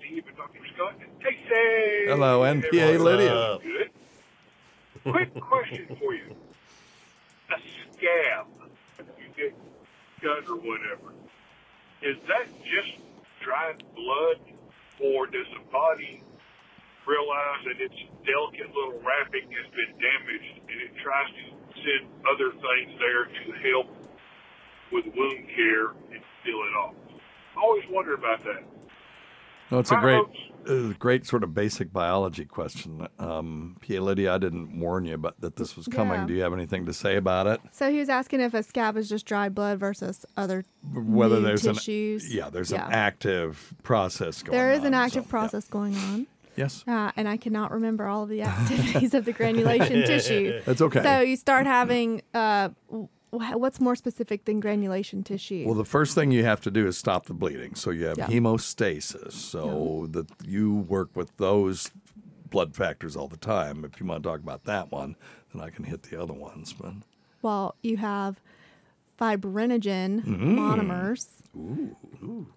Hey, Hello, N P A What's Lydia. up? Good. Quick question for you. A scab, you get cut or whatever, is that just dried blood, or does the body realize that its delicate little wrapping has been damaged and it tries to send other things there to help with wound care and seal it off? I always wonder about that. No, it's a Hi, great, folks. uh, great sort of basic biology question. Um, P A Lydia, I didn't warn you about that this was coming. Yeah. Do you have anything to say about it? So he was asking if a scab is just dried blood versus other Whether new there's tissues. an yeah, there's Yeah. an active process going on. There is an active so, process going on. Yes. Uh, and I cannot remember all of the activities of the granulation tissue. That's okay. So you start having, uh, w- what's more specific than granulation tissue? Well, the first thing you have to do is stop the bleeding. So you have Yeah. hemostasis. So that you work with those blood factors all the time. If you want to talk about that one, then I can hit the other ones. But Well, you have fibrinogen Mm. monomers. Ooh.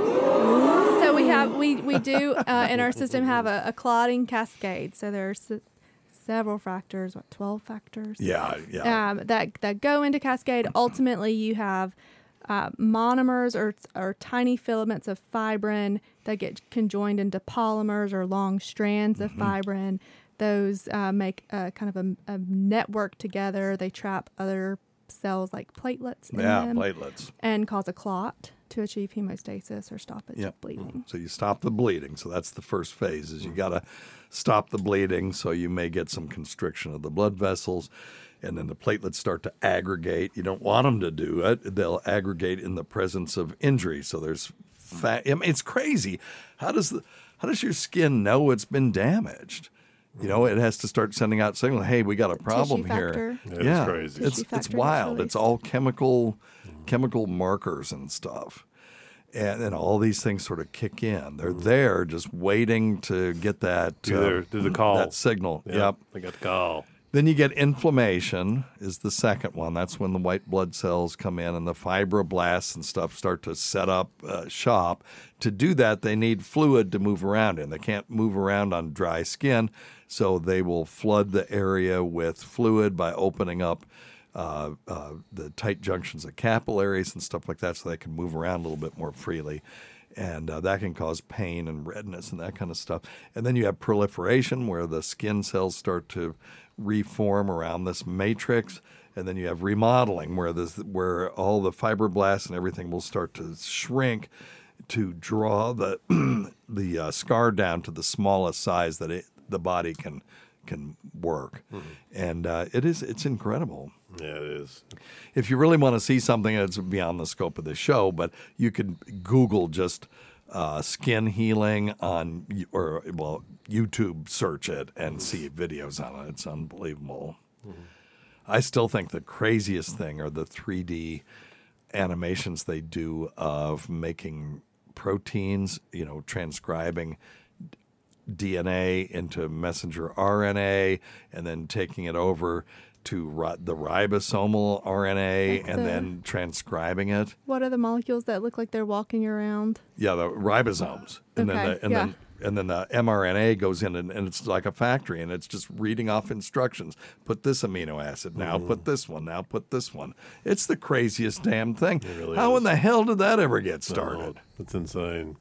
So we have we we do uh, in our system have a, a clotting cascade. So there's several factors, what, twelve factors? Yeah, yeah. Um, that, that go into cascade. Ultimately, you have uh, monomers or, or tiny filaments of fibrin that get conjoined into polymers or long strands of Mm-hmm. fibrin. Those uh, make a, kind of a, a network together. They trap other cells like platelets in Yeah, them platelets. and cause a clot to achieve hemostasis or stop it Yep. bleeding. So you stop the bleeding. So that's the first phase is you got to stop the bleeding. So you may get some constriction of the blood vessels, and then the platelets start to aggregate. You don't want them to do it. They'll aggregate in the presence of injury. So there's fat. I mean, it's crazy. How does the how does your skin know it's been damaged? You know, it has to start sending out signal. Hey, we got a problem Tissue here. factor. Yeah, it's Yeah, crazy. it's Tissue it's factor gets wild. It's released. all chemical chemical markers and stuff. And then all these things sort of kick in. They're there just waiting to get that Do, uh, their, do the call. that signal. Yeah, Yep. They got the call. Then you get inflammation is the second one. That's when the white blood cells come in and the fibroblasts and stuff start to set up uh, shop. To do that, they need fluid to move around in. They can't move around on dry skin, so they will flood the area with fluid by opening up uh, uh, the tight junctions of capillaries and stuff like that so they can move around a little bit more freely. And uh, that can cause pain and redness and that kind of stuff. And then you have proliferation where the skin cells start to reform around this matrix. And then you have remodeling where this, where all the fibroblasts and everything will start to shrink to draw the the uh, scar down to the smallest size that it, the body can can work. Mm-hmm. And uh, it is it's incredible. Yeah, it is. If you really want to see something that's beyond the scope of the show, but you could Google just uh, skin healing on, or well, YouTube search it and see videos on it. It's unbelievable. Mm-hmm. I still think the craziest thing are the three D animations they do of making proteins, you know, transcribing D N A into messenger R N A and then taking it over to ri- the ribosomal R N A Like and the- then transcribing it. What are the molecules that look like they're walking around? Yeah, the ribosomes. And Okay, then the, and yeah. then and then the mRNA goes in and, and it's like a factory and it's just reading off instructions. Put this amino acid now, Mm. put this one, now put this one. It's the craziest damn thing. really How is. in the hell did that ever get started? Oh, it's insane.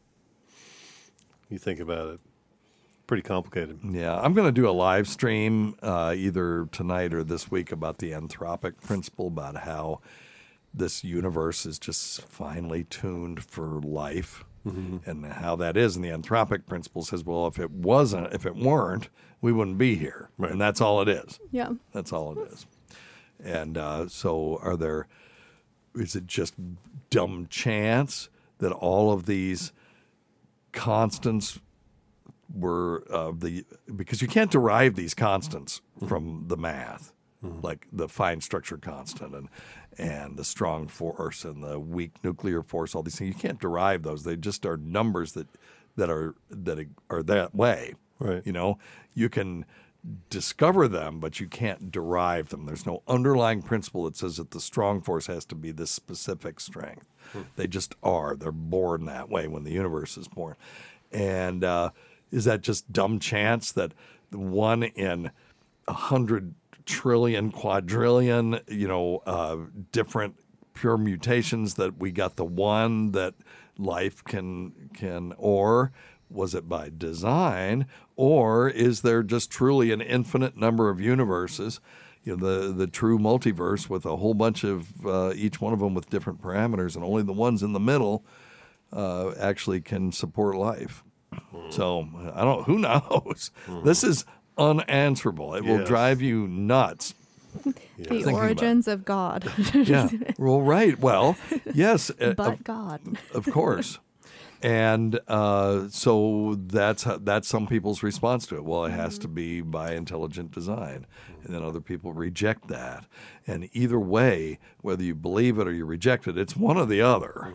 You think about it. Pretty complicated. Yeah, I'm going to do a live stream uh, either tonight or this week about the anthropic principle, about how this universe is just finely tuned for life, Mhm. and how that is. And the anthropic principle says, well, if it wasn't, if it weren't, we wouldn't be here, and that's all it is. Yeah. That's all it is. And uh, so, are there? Is it just dumb chance that all of these constants were uh, the because you can't derive these constants from the math, like the fine structure constant and and the strong force and the weak nuclear force. All these things you can't derive those. They just are numbers that that are that are that way. Right. You know, you can discover them, but you can't derive them. There's no underlying principle that says that the strong force has to be this specific strength. They just are. They're born that way when the universe is born. And uh, is that just dumb chance that one in a hundred trillion, quadrillion, you know, uh, different pure mutations that we got the one that life can can, or was it by design, or is there just truly an infinite number of universes, you know, the the true multiverse with a whole bunch of uh, each one of them with different parameters, and only the ones in the middle uh, actually can support life. So I don't. Who knows? This is unanswerable. It will Yes. drive you nuts. The Thinking about it. origins of God. Yeah. Well, right. Well, yes. uh, But of- God. Of course. And uh, so that's how, that's some people's response to it. Well, it has to be by intelligent design. And then other people reject that. And either way, whether you believe it or you reject it, it's one or the other.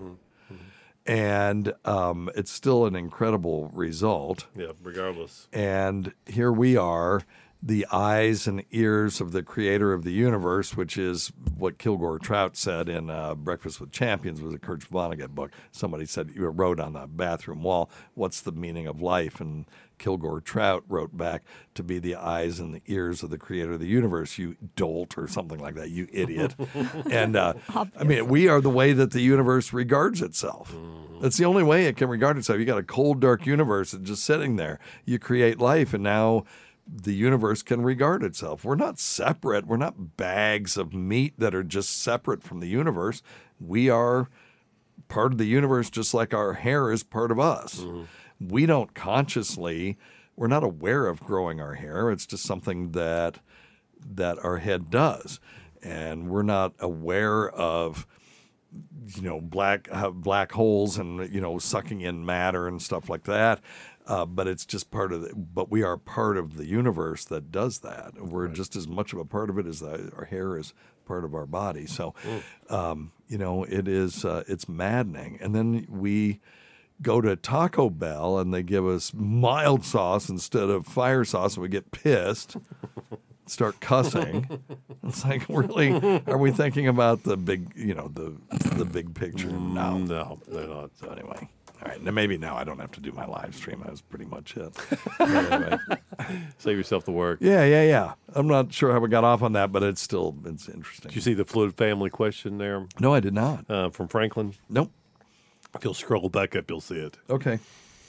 And um, it's still an incredible result. Yeah, regardless. And here we are the eyes and ears of the creator of the universe, which is what Kilgore Trout said in uh, Breakfast with Champions, was a Kurt Vonnegut book. Somebody said, you wrote on the bathroom wall, what's the meaning of life? And Kilgore Trout wrote back, to be the eyes and the ears of the creator of the universe, you dolt, or something like that, you idiot. and uh, I mean, we are the way that the universe regards itself. Mm-hmm. That's the only way it can regard itself. You got a cold, dark universe that's just sitting there. You create life, and now the universe can regard itself. We're not separate. We're not bags of meat that are just separate from the universe. We are part of the universe, just like our hair is part of us. Mm-hmm. We don't consciously, we're not aware of growing our hair. It's just something that that our head does. And we're not aware of, you know, black uh, black holes and, you know, sucking in matter and stuff like that. Uh, but it's just part of the, but we are part of the universe that does that. We're right. just as much of a part of it as the, our hair is part of our body. So, um, you know, it is, uh, it's maddening. And then we go to Taco Bell and they give us mild sauce instead of fire sauce, and we get pissed, start cussing. It's like, really, are we thinking about the big, you know, the the big picture? No, no, they're not. So anyway. All right, now maybe now I don't have to do my live stream. That was pretty much it. Anyway. Save yourself the work. Yeah, yeah, yeah. I'm not sure how we got off on that, but it's still it's interesting. Did you see the Fluid family question there? No, I did not. Uh, from Franklin? Nope. If you'll scroll back up, you'll see it. Okay.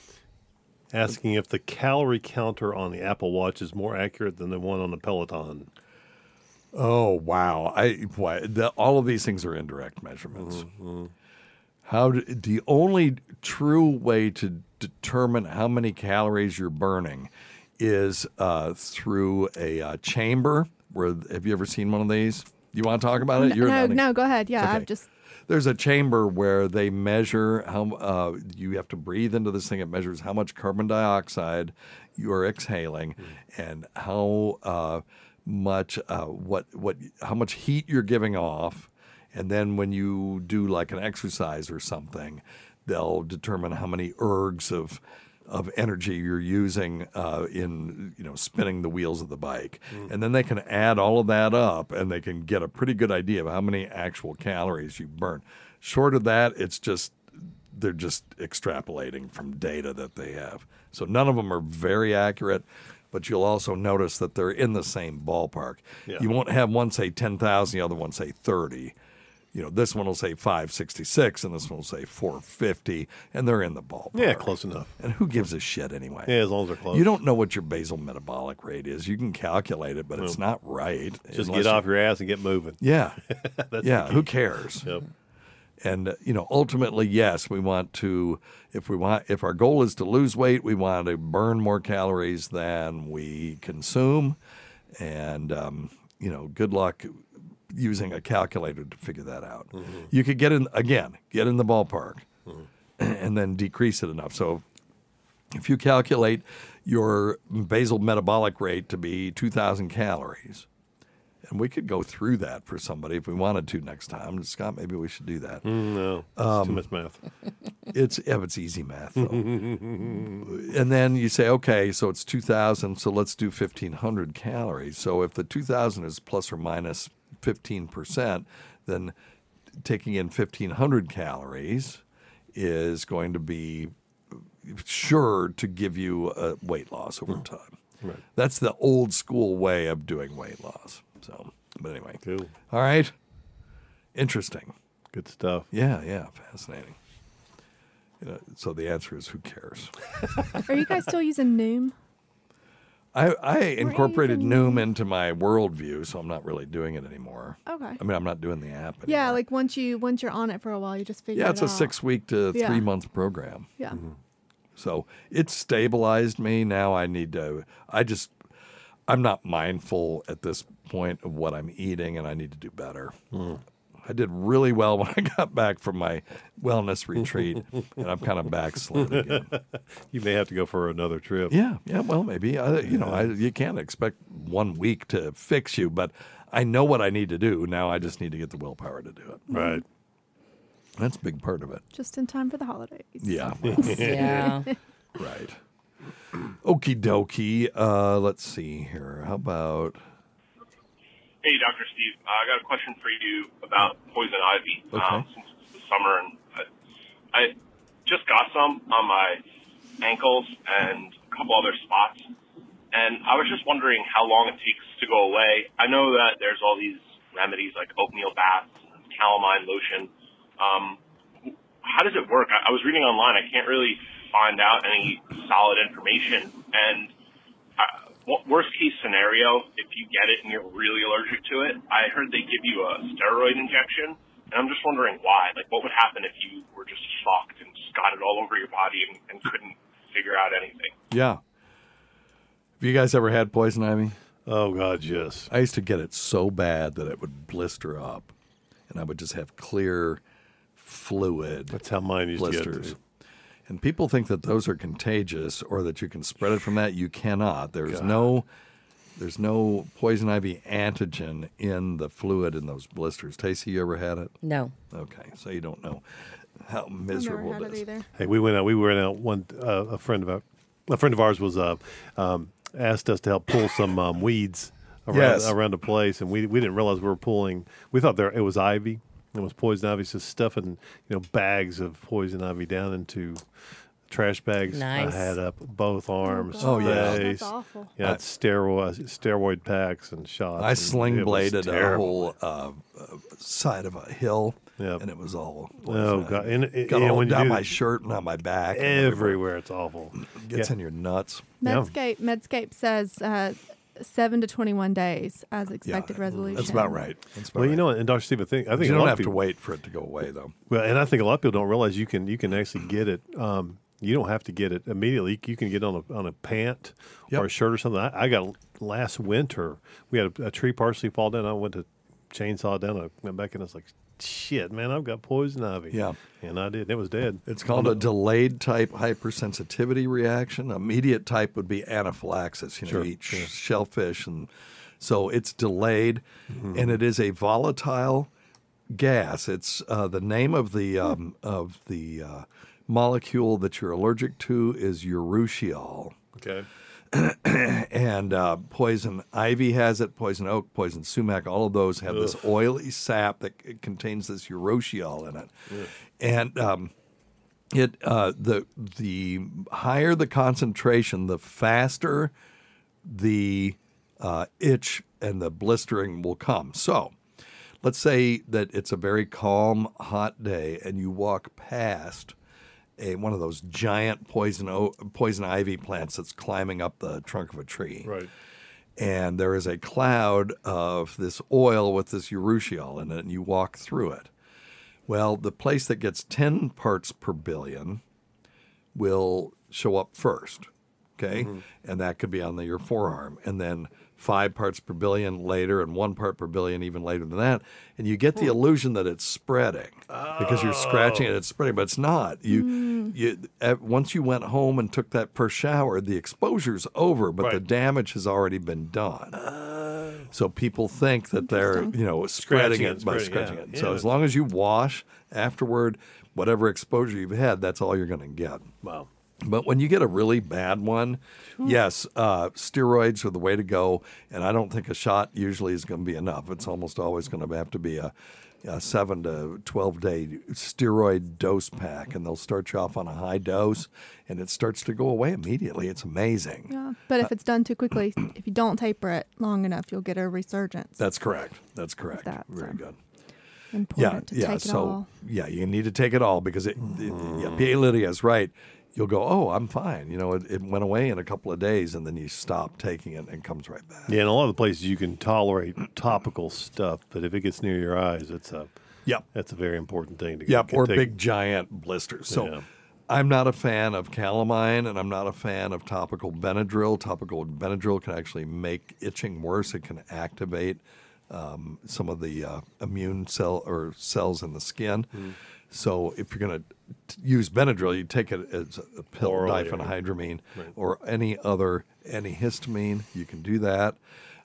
Asking if the calorie counter on the Apple Watch is more accurate than the one on the Peloton. Oh, wow. I why, the, all of these things are indirect measurements. Mm-hmm. How do, the only true way to determine how many calories you're burning is uh, through a uh, chamber. Where have you ever seen one of these? You want to talk about it? You're no, nodding. no, go ahead. Yeah, okay. I've just. There's a chamber where they measure how uh, you have to breathe into this thing. It measures how much carbon dioxide you are exhaling, mm. and how uh, much uh, what what how much heat you're giving off. And then when you do like an exercise or something, they'll determine how many ergs of of energy you're using uh, in, you know, spinning the wheels of the bike. Mm. And then they can add all of that up, and they can get a pretty good idea of how many actual calories you burn. Short of that, it's just they're just extrapolating from data that they have. So none of them are very accurate. But you'll also notice that they're in the same ballpark. Yeah. You won't have one say ten thousand, the other one say thirty. You know, this one will say five sixty-six, and this one will say four fifty, and they're in the ballpark. Yeah, close enough. And who gives a shit anyway? Yeah, as long as they're close. You don't know what your basal metabolic rate is. You can calculate it, but well, it's not right. Just get off your ass and get moving. Yeah. yeah, who cares? Yep. And, uh, you know, ultimately, yes, we want to, if we want, if our goal is to lose weight, we want to burn more calories than we consume. And, um, you know, good luck using a calculator to figure that out. Mm-hmm. You could get in, again, get in the ballpark mm-hmm. and then decrease it enough. So if you calculate your basal metabolic rate to be two thousand calories, and we could go through that for somebody if we wanted to next time. Scott, maybe we should do that. Mm, no, um, too much math. It's, yeah, it's easy math, though. And then you say, okay, so it's two thousand, so let's do fifteen hundred calories. So if the two thousand is plus or minus fifteen percent, then taking in fifteen hundred calories is going to be sure to give you a weight loss over time. Right. That's the old school way of doing weight loss. So, but anyway. Cool. All right. Interesting. Good stuff. Yeah, yeah, fascinating. You know, so the answer is, who cares? Are you guys still using Noom? I, I incorporated Noom into my worldview, so I'm not really doing it anymore. Okay. I mean, I'm not doing the app anymore. Yeah, like once you once you're on it for a while, you just figure it out. Yeah, it's a six week to yeah. three month program. Yeah. Mm-hmm. So it's stabilized me. Now I need to. I just. I'm not mindful at this point of what I'm eating, and I need to do better. Mm. I did really well when I got back from my wellness retreat, and I'm kind of backslid again. You may have to go for another trip. Yeah, yeah. Well, maybe. I, you know, I, you can't expect one week to fix you, but I know what I need to do. Now I just need to get the willpower to do it. Right. That's a big part of it. Just in time for the holidays. Yeah. Yeah. Right. Okie dokie. Uh, let's see here. How about... Hey, Doctor Steve. Uh, I got a question for you about poison ivy. Okay. Um, since it's the summer, and I, I just got some on my ankles and a couple other spots, and I was just wondering how long it takes to go away. I know that there's all these remedies like oatmeal baths, calamine lotion. Um, how does it work? I, I was reading online. I can't really find out any solid information. And uh, what, worst case scenario, if you get it and you're really allergic to it, I heard they give you a steroid injection. And I'm just wondering why. Like, what would happen if you were just fucked and just got it all over your body and, and couldn't figure out anything? Yeah. Have you guys ever had poison ivy? Oh, God, yes. I used to get it so bad that it would blister up, and I would just have clear fluid. That's how mine used blisters. to get. Too. And people think that those are contagious or that you can spread it from that. You cannot. There's God. no there's no poison ivy antigen in the fluid in those blisters. Tacey, you ever had it? No. Okay, so you don't know how miserable I've never had it is. it either. Hey, we went out. We went out. One uh, a friend of our, a friend of ours was uh, um, asked us to help pull some um, weeds around, Yes. around the place, and we we didn't realize we were pulling. We thought there it was ivy. It was poison ivy. So stuffing you know bags of poison ivy down into trash bags. Nice. I had up both arms. Oh, yeah. face. That's awful. Yeah, I- it's steroid steroid packs and shots. I and sling it was bladed a terrible. whole uh, uh, side of a hill, Yep. and it was all Oh, God. And it- got yeah, all when you down do my that- shirt and on my back. and Everywhere, it's awful. Gets Yeah. in your nuts. Medscape Medscape says uh, seven to twenty-one days as expected resolution. That's about right. That's about Well, you right. know, and Doctor Steve, I think I But think you a don't lot have of people, to wait for it to go away, though. Well, and I think a lot of people don't realize you can you can actually get it. Um, you don't have to get it immediately. You can get it on a on a pant Yep. or a shirt or something. I, I got last winter. We had a, a tree partially fall down. I went to chainsaw it down. I went back and I was like, "Shit, man, I've got poison ivy." Yeah. and I did. It was dead. It's called a delayed type hypersensitivity reaction. Immediate type would be anaphylaxis. You know, Sure, you eat yeah. shellfish, and so it's delayed, Mm-hmm. and it is a volatile gas. It's uh, the name of the um, of the uh, molecule that you're allergic to is urushiol. Okay. and uh, poison ivy has it, poison oak, poison sumac, all of those have this Ugh. oily sap that c- contains this urushiol in it. And um, it uh, the the higher the concentration, the faster the uh, itch and the blistering will come. So let's say that it's a very calm, hot day, and you walk past a one of those giant poison o- poison ivy plants that's climbing up the trunk of a tree. Right. And there is a cloud of this oil with this urushiol in it, and you walk through it. Well, the place that gets ten parts per billion will show up first, okay? Mm-hmm. And that could be on the, your forearm. And then five parts per billion later, and one part per billion even later than that. And you get the illusion that it's spreading because you're scratching it, it's spreading, but it's not. You, you at, once you went home and took that first shower, the exposure's over, but the Right. damage has already been done. So people think that they're, you know, spreading Scratching it it, by spreading, scratching yeah. it. So Yeah. as long as you wash afterward, whatever exposure you've had, that's all you're going to get. Wow. But when you get a really bad one, yes, uh, steroids are the way to go. And I don't think a shot usually is going to be enough. It's almost always going to have to be a, a seven to twelve day steroid dose pack. And they'll start you off on a high dose, and it starts to go away immediately. It's amazing. Yeah, but if it's done too quickly, if you don't taper it long enough, you'll get a resurgence. That's correct. That's correct. That, Very so. good. Important yeah, to yeah. take it so all. yeah, you need to take it all because it. it yeah, P A Lydia's right. You'll go, oh, I'm fine. You know, it, it went away in a couple of days, and then you stop taking it and it comes right back. Yeah, in a lot of the places you can tolerate topical stuff, but if it gets near your eyes, it's a Yep. that's a very important thing to Yep, get or take- big giant blisters. So Yeah. I'm not a fan of calamine, and I'm not a fan of topical Benadryl. Topical Benadryl can actually make itching worse. It can activate um, some of the uh, immune cell or cells in the skin. Mm. So if you're going to use Benadryl, you take it as a pill, Orally, diphenhydramine, right. or any other antihistamine. You can do that.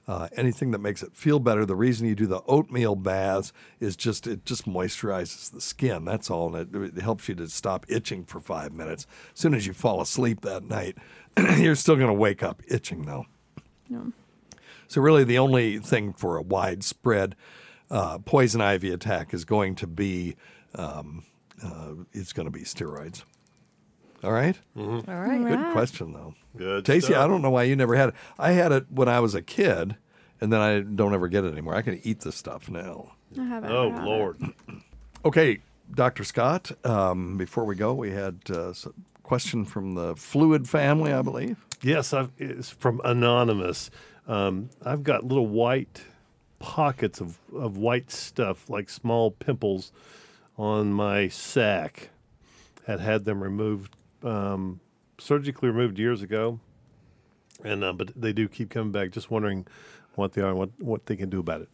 Uh, anything that makes it feel better. The reason you do the oatmeal baths is just it just moisturizes the skin. That's all, and it, it helps you to stop itching for five minutes. As soon as you fall asleep that night, you're still going to wake up itching, though. Yeah. So really, the only thing for a widespread uh, poison ivy attack is going to be um, uh, it's going to be steroids. All right. Mm-hmm. All right. Good All right. question, though. Good Tasty, stuff. I don't know why you never had it. I had it when I was a kid, and then I don't ever get it anymore. I can eat this stuff now. I haven't. Oh, had it. Lord. Okay, Doctor Scott, um, before we go, we had uh, a question from the Fluid family, I believe. Yes, I've, it's from Anonymous. Um, I've got little white pockets of, of white stuff, like small pimples on my sack. Had had them removed, um, surgically removed years ago. And uh, but they do keep coming back. Just wondering what they are and what, what they can do about it.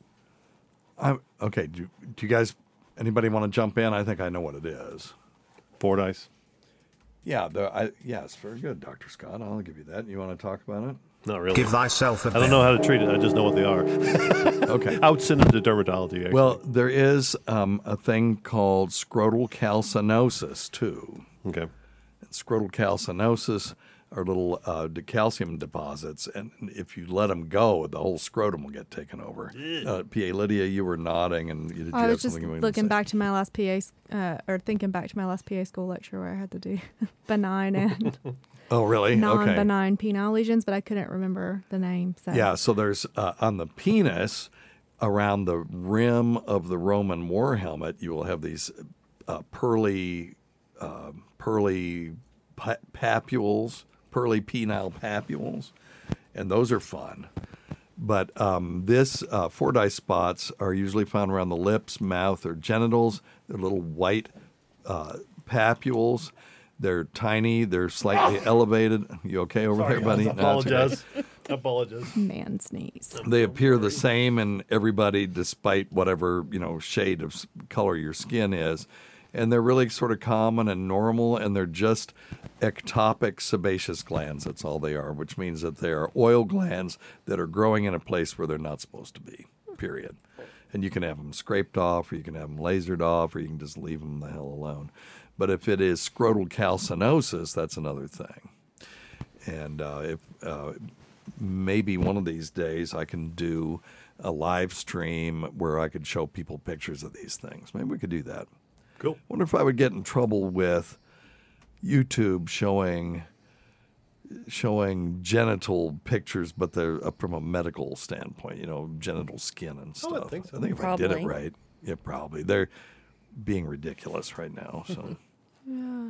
I, okay, do, do you guys, anybody want to jump in? I think I know what it is. Fordyce? Yeah, the, I, yes, very good, Doctor Scott. I'll give you that. You want to talk about it? Not really. Give thyself a I don't know how to treat it. I just know what they are. Okay. I would send them to dermatology, actually. Well, there is um, a thing called scrotal calcinosis, too. Okay. And scrotal calcinosis are little uh, calcium deposits, and if you let them go, the whole scrotum will get taken over. Uh, P A Lydia, you were nodding, and you, did you I have was just something you wanted looking to say? back to my last P A, uh, or thinking back to my last P A school lecture where I had to do benign and Oh, really? Okay. non-benign penile lesions, but I couldn't remember the name. So. Yeah, so there's uh, on the penis, around the rim of the Roman war helmet, you will have these uh, pearly, uh, pearly pa- papules, pearly penile papules, and those are fun. But um, this uh, Fordyce spots are usually found around the lips, mouth, or genitals. They're little white uh, papules. They're tiny. They're slightly elevated. You okay over Sorry, there, buddy? guys, I No, it's okay. apologize. I apologize. Man sneeze. They appear the same in everybody, despite whatever you know shade of s- color your skin is, and they're really sort of common and normal, and they're just ectopic sebaceous glands. That's all they are, which means that they are oil glands that are growing in a place where they're not supposed to be. Period. And you can have them scraped off, or you can have them lasered off, or you can just leave them the hell alone. But if it is scrotal calcinosis, that's another thing. And uh, if uh, maybe one of these days I can do a live stream where I could show people pictures of these things. Maybe we could do that. Cool. Wonder if I would get in trouble with YouTube showing showing genital pictures, but they're up from a medical standpoint. You know, genital skin and stuff. Oh, I think so. I think if I did it Probably. right, yeah, probably. They're being ridiculous right now. So. Yeah.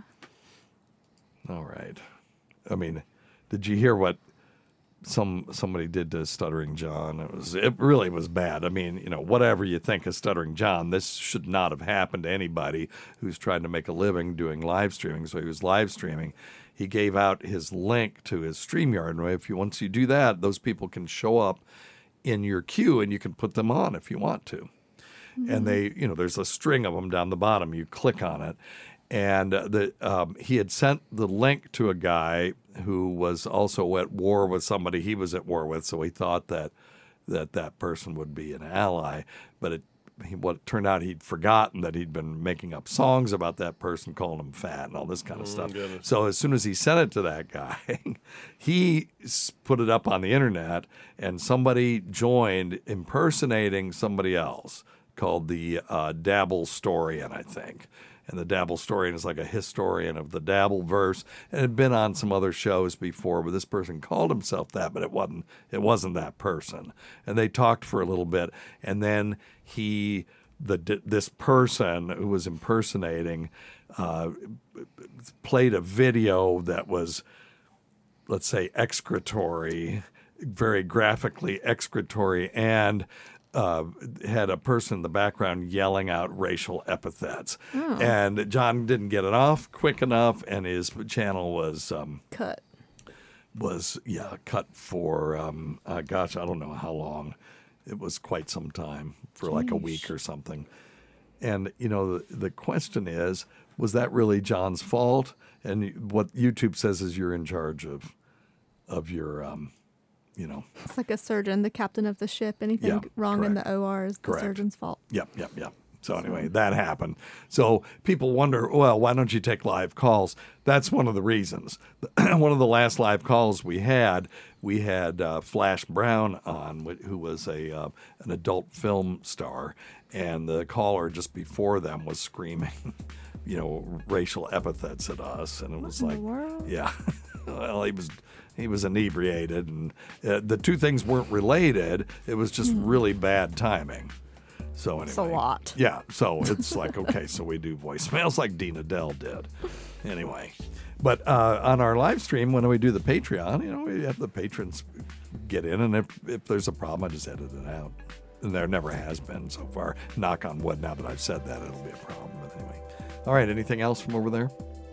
All right. I mean, did you hear what some somebody did to Stuttering John? It was it really was bad. I mean, you know, whatever you think of Stuttering John, this should not have happened to anybody who's trying to make a living doing live streaming. So he was live streaming. He gave out his link to his StreamYard. And if you once you do that, those people can show up in your queue and you can put them on if you want to. And they, you know, there's a string of them down the bottom. You click on it. And the um, he had sent the link to a guy who was also at war with somebody he was at war with, so he thought that that, that person would be an ally. But it he, what it turned out he'd forgotten that he'd been making up songs about that person, calling him fat and all this kind of Oh, stuff. goodness. So as soon as he sent it to that guy, he s- put it up on the internet, and somebody joined impersonating somebody else called the uh, Dabble Storian, I think. And the Dabble Storian is like a historian of the Dabble verse, and had been on some other shows before, but this person called himself that, but it wasn't it wasn't that person. And they talked for a little bit, and then he the this person who was impersonating uh, played a video that was, let's say, excretory, very graphically excretory, and Uh, had a person in the background yelling out racial epithets. Oh. And John didn't get it off quick enough, and his channel was um, Cut. was yeah cut for um, uh, gosh, I don't know how long. It was quite some time, for like a Sheesh. week or something. And you know, the, the question is, was that really John's fault? And what YouTube says is you're in charge of of your um, you know. It's like a surgeon, the captain of the ship. Anything Yeah, wrong in correct. the O R is the Correct. surgeon's fault. Yep, yep, yep. So anyway, that happened. So people wonder, well, why don't you take live calls? That's one of the reasons. One of the last live calls we had, we had uh, Flash Brown on, wh- who was a uh, an adult film star, and the caller just before them was screaming, you know, racial epithets at us, and it was in like, the world? yeah, well, he was he was inebriated, and uh, the two things weren't related. It was just Hmm. really bad timing. So anyway, It's a lot. Yeah, so it's like, okay, so we do voicemails like Dina Dell did. Anyway, but uh, on our live stream, when we do the Patreon, you know, we have the patrons get in, and if, if there's a problem, I just edit it out. And there never has been so far. Knock on wood, now that I've said that, it'll be a problem. But anyway. All right, anything else from over there?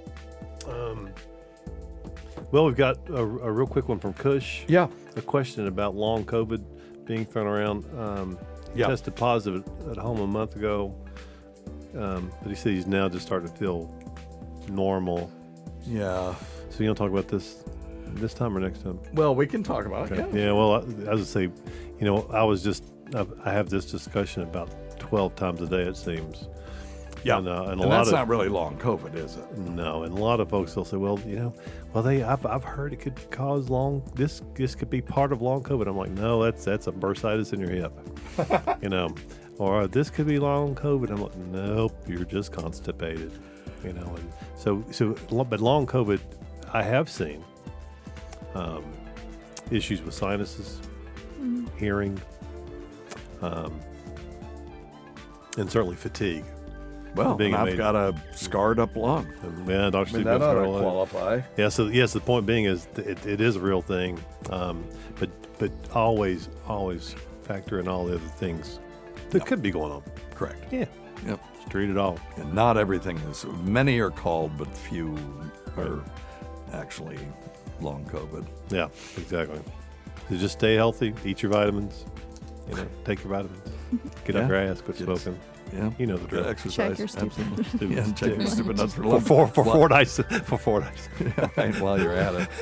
Um, well, we've got a, a real quick one from Kush. Yeah. A question about long COVID being thrown around. Um, he Yeah. tested positive at home a month ago, um, but he said he's now just starting to feel normal. Yeah. So you want to talk about this this time or next time? Well, we can talk about it. Okay. Yeah. Well, I, I was say, you know, I was just I, I have this discussion about twelve times a day. It seems. Yeah, and, uh, and, and a lot that's of, not really long COVID, is it? No, and a lot of folks will say, well, you know, well they I've, I've heard it could cause long this this could be part of long COVID. I'm like, no, that's that's a bursitis in your hip, you know, or this could be long COVID. I'm like, nope, you're just constipated, you know, and so so but long COVID, I have seen um, issues with sinuses, Mm-hmm. hearing, um, and certainly fatigue. Well, being and I've amazing. got a scarred up lung. And, yeah, Doctor I mean, Steve that knows ought to all that. qualify. Yeah, so yes, the point being is th- it, it is a real thing, um, but but always always factor in all the other things that could be going on. Correct. Yeah. Yep. Just treat it all. And not everything is. Many are called, but few are actually long COVID. Yeah, exactly. So just stay healthy, eat your vitamins, you know, take your vitamins, get Yeah. off your ass, quit Get- smoking. Yeah, You know the Good drill. exercise. Check your stupid- Absolutely. Yeah, and check your stupid nuts for For lump. four for Lump. four dice for four dice. Yeah, right, while you're at it.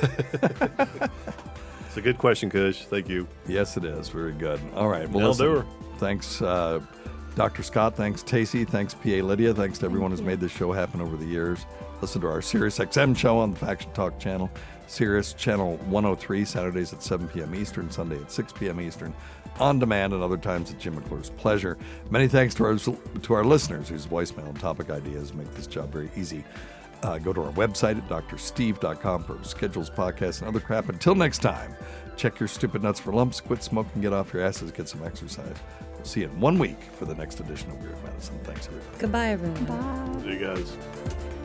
It's a good question, Kush. Thank you. Yes, it is. Very good. All right. Well, That'll listen, do her. Thanks, uh, Doctor Scott. Thanks, Tacey. Thanks, P A Lydia. Thanks to everyone who's made this show happen over the years. Listen to our Sirius X M show on the Faction Talk channel. Sirius Channel one oh three, Saturdays at seven p.m. Eastern, Sunday at six p.m. Eastern, on demand, and other times at Jim McClure's pleasure. Many thanks to our to our listeners whose voicemail and topic ideas make this job very easy. Uh, go to our website at d r steve dot com for schedules, podcasts, and other crap. Until next time, check your stupid nuts for lumps, quit smoking, get off your asses, get some exercise. We'll see you in one week for the next edition of Weird Medicine. Thanks, everybody. Goodbye, everyone. Bye. See you guys.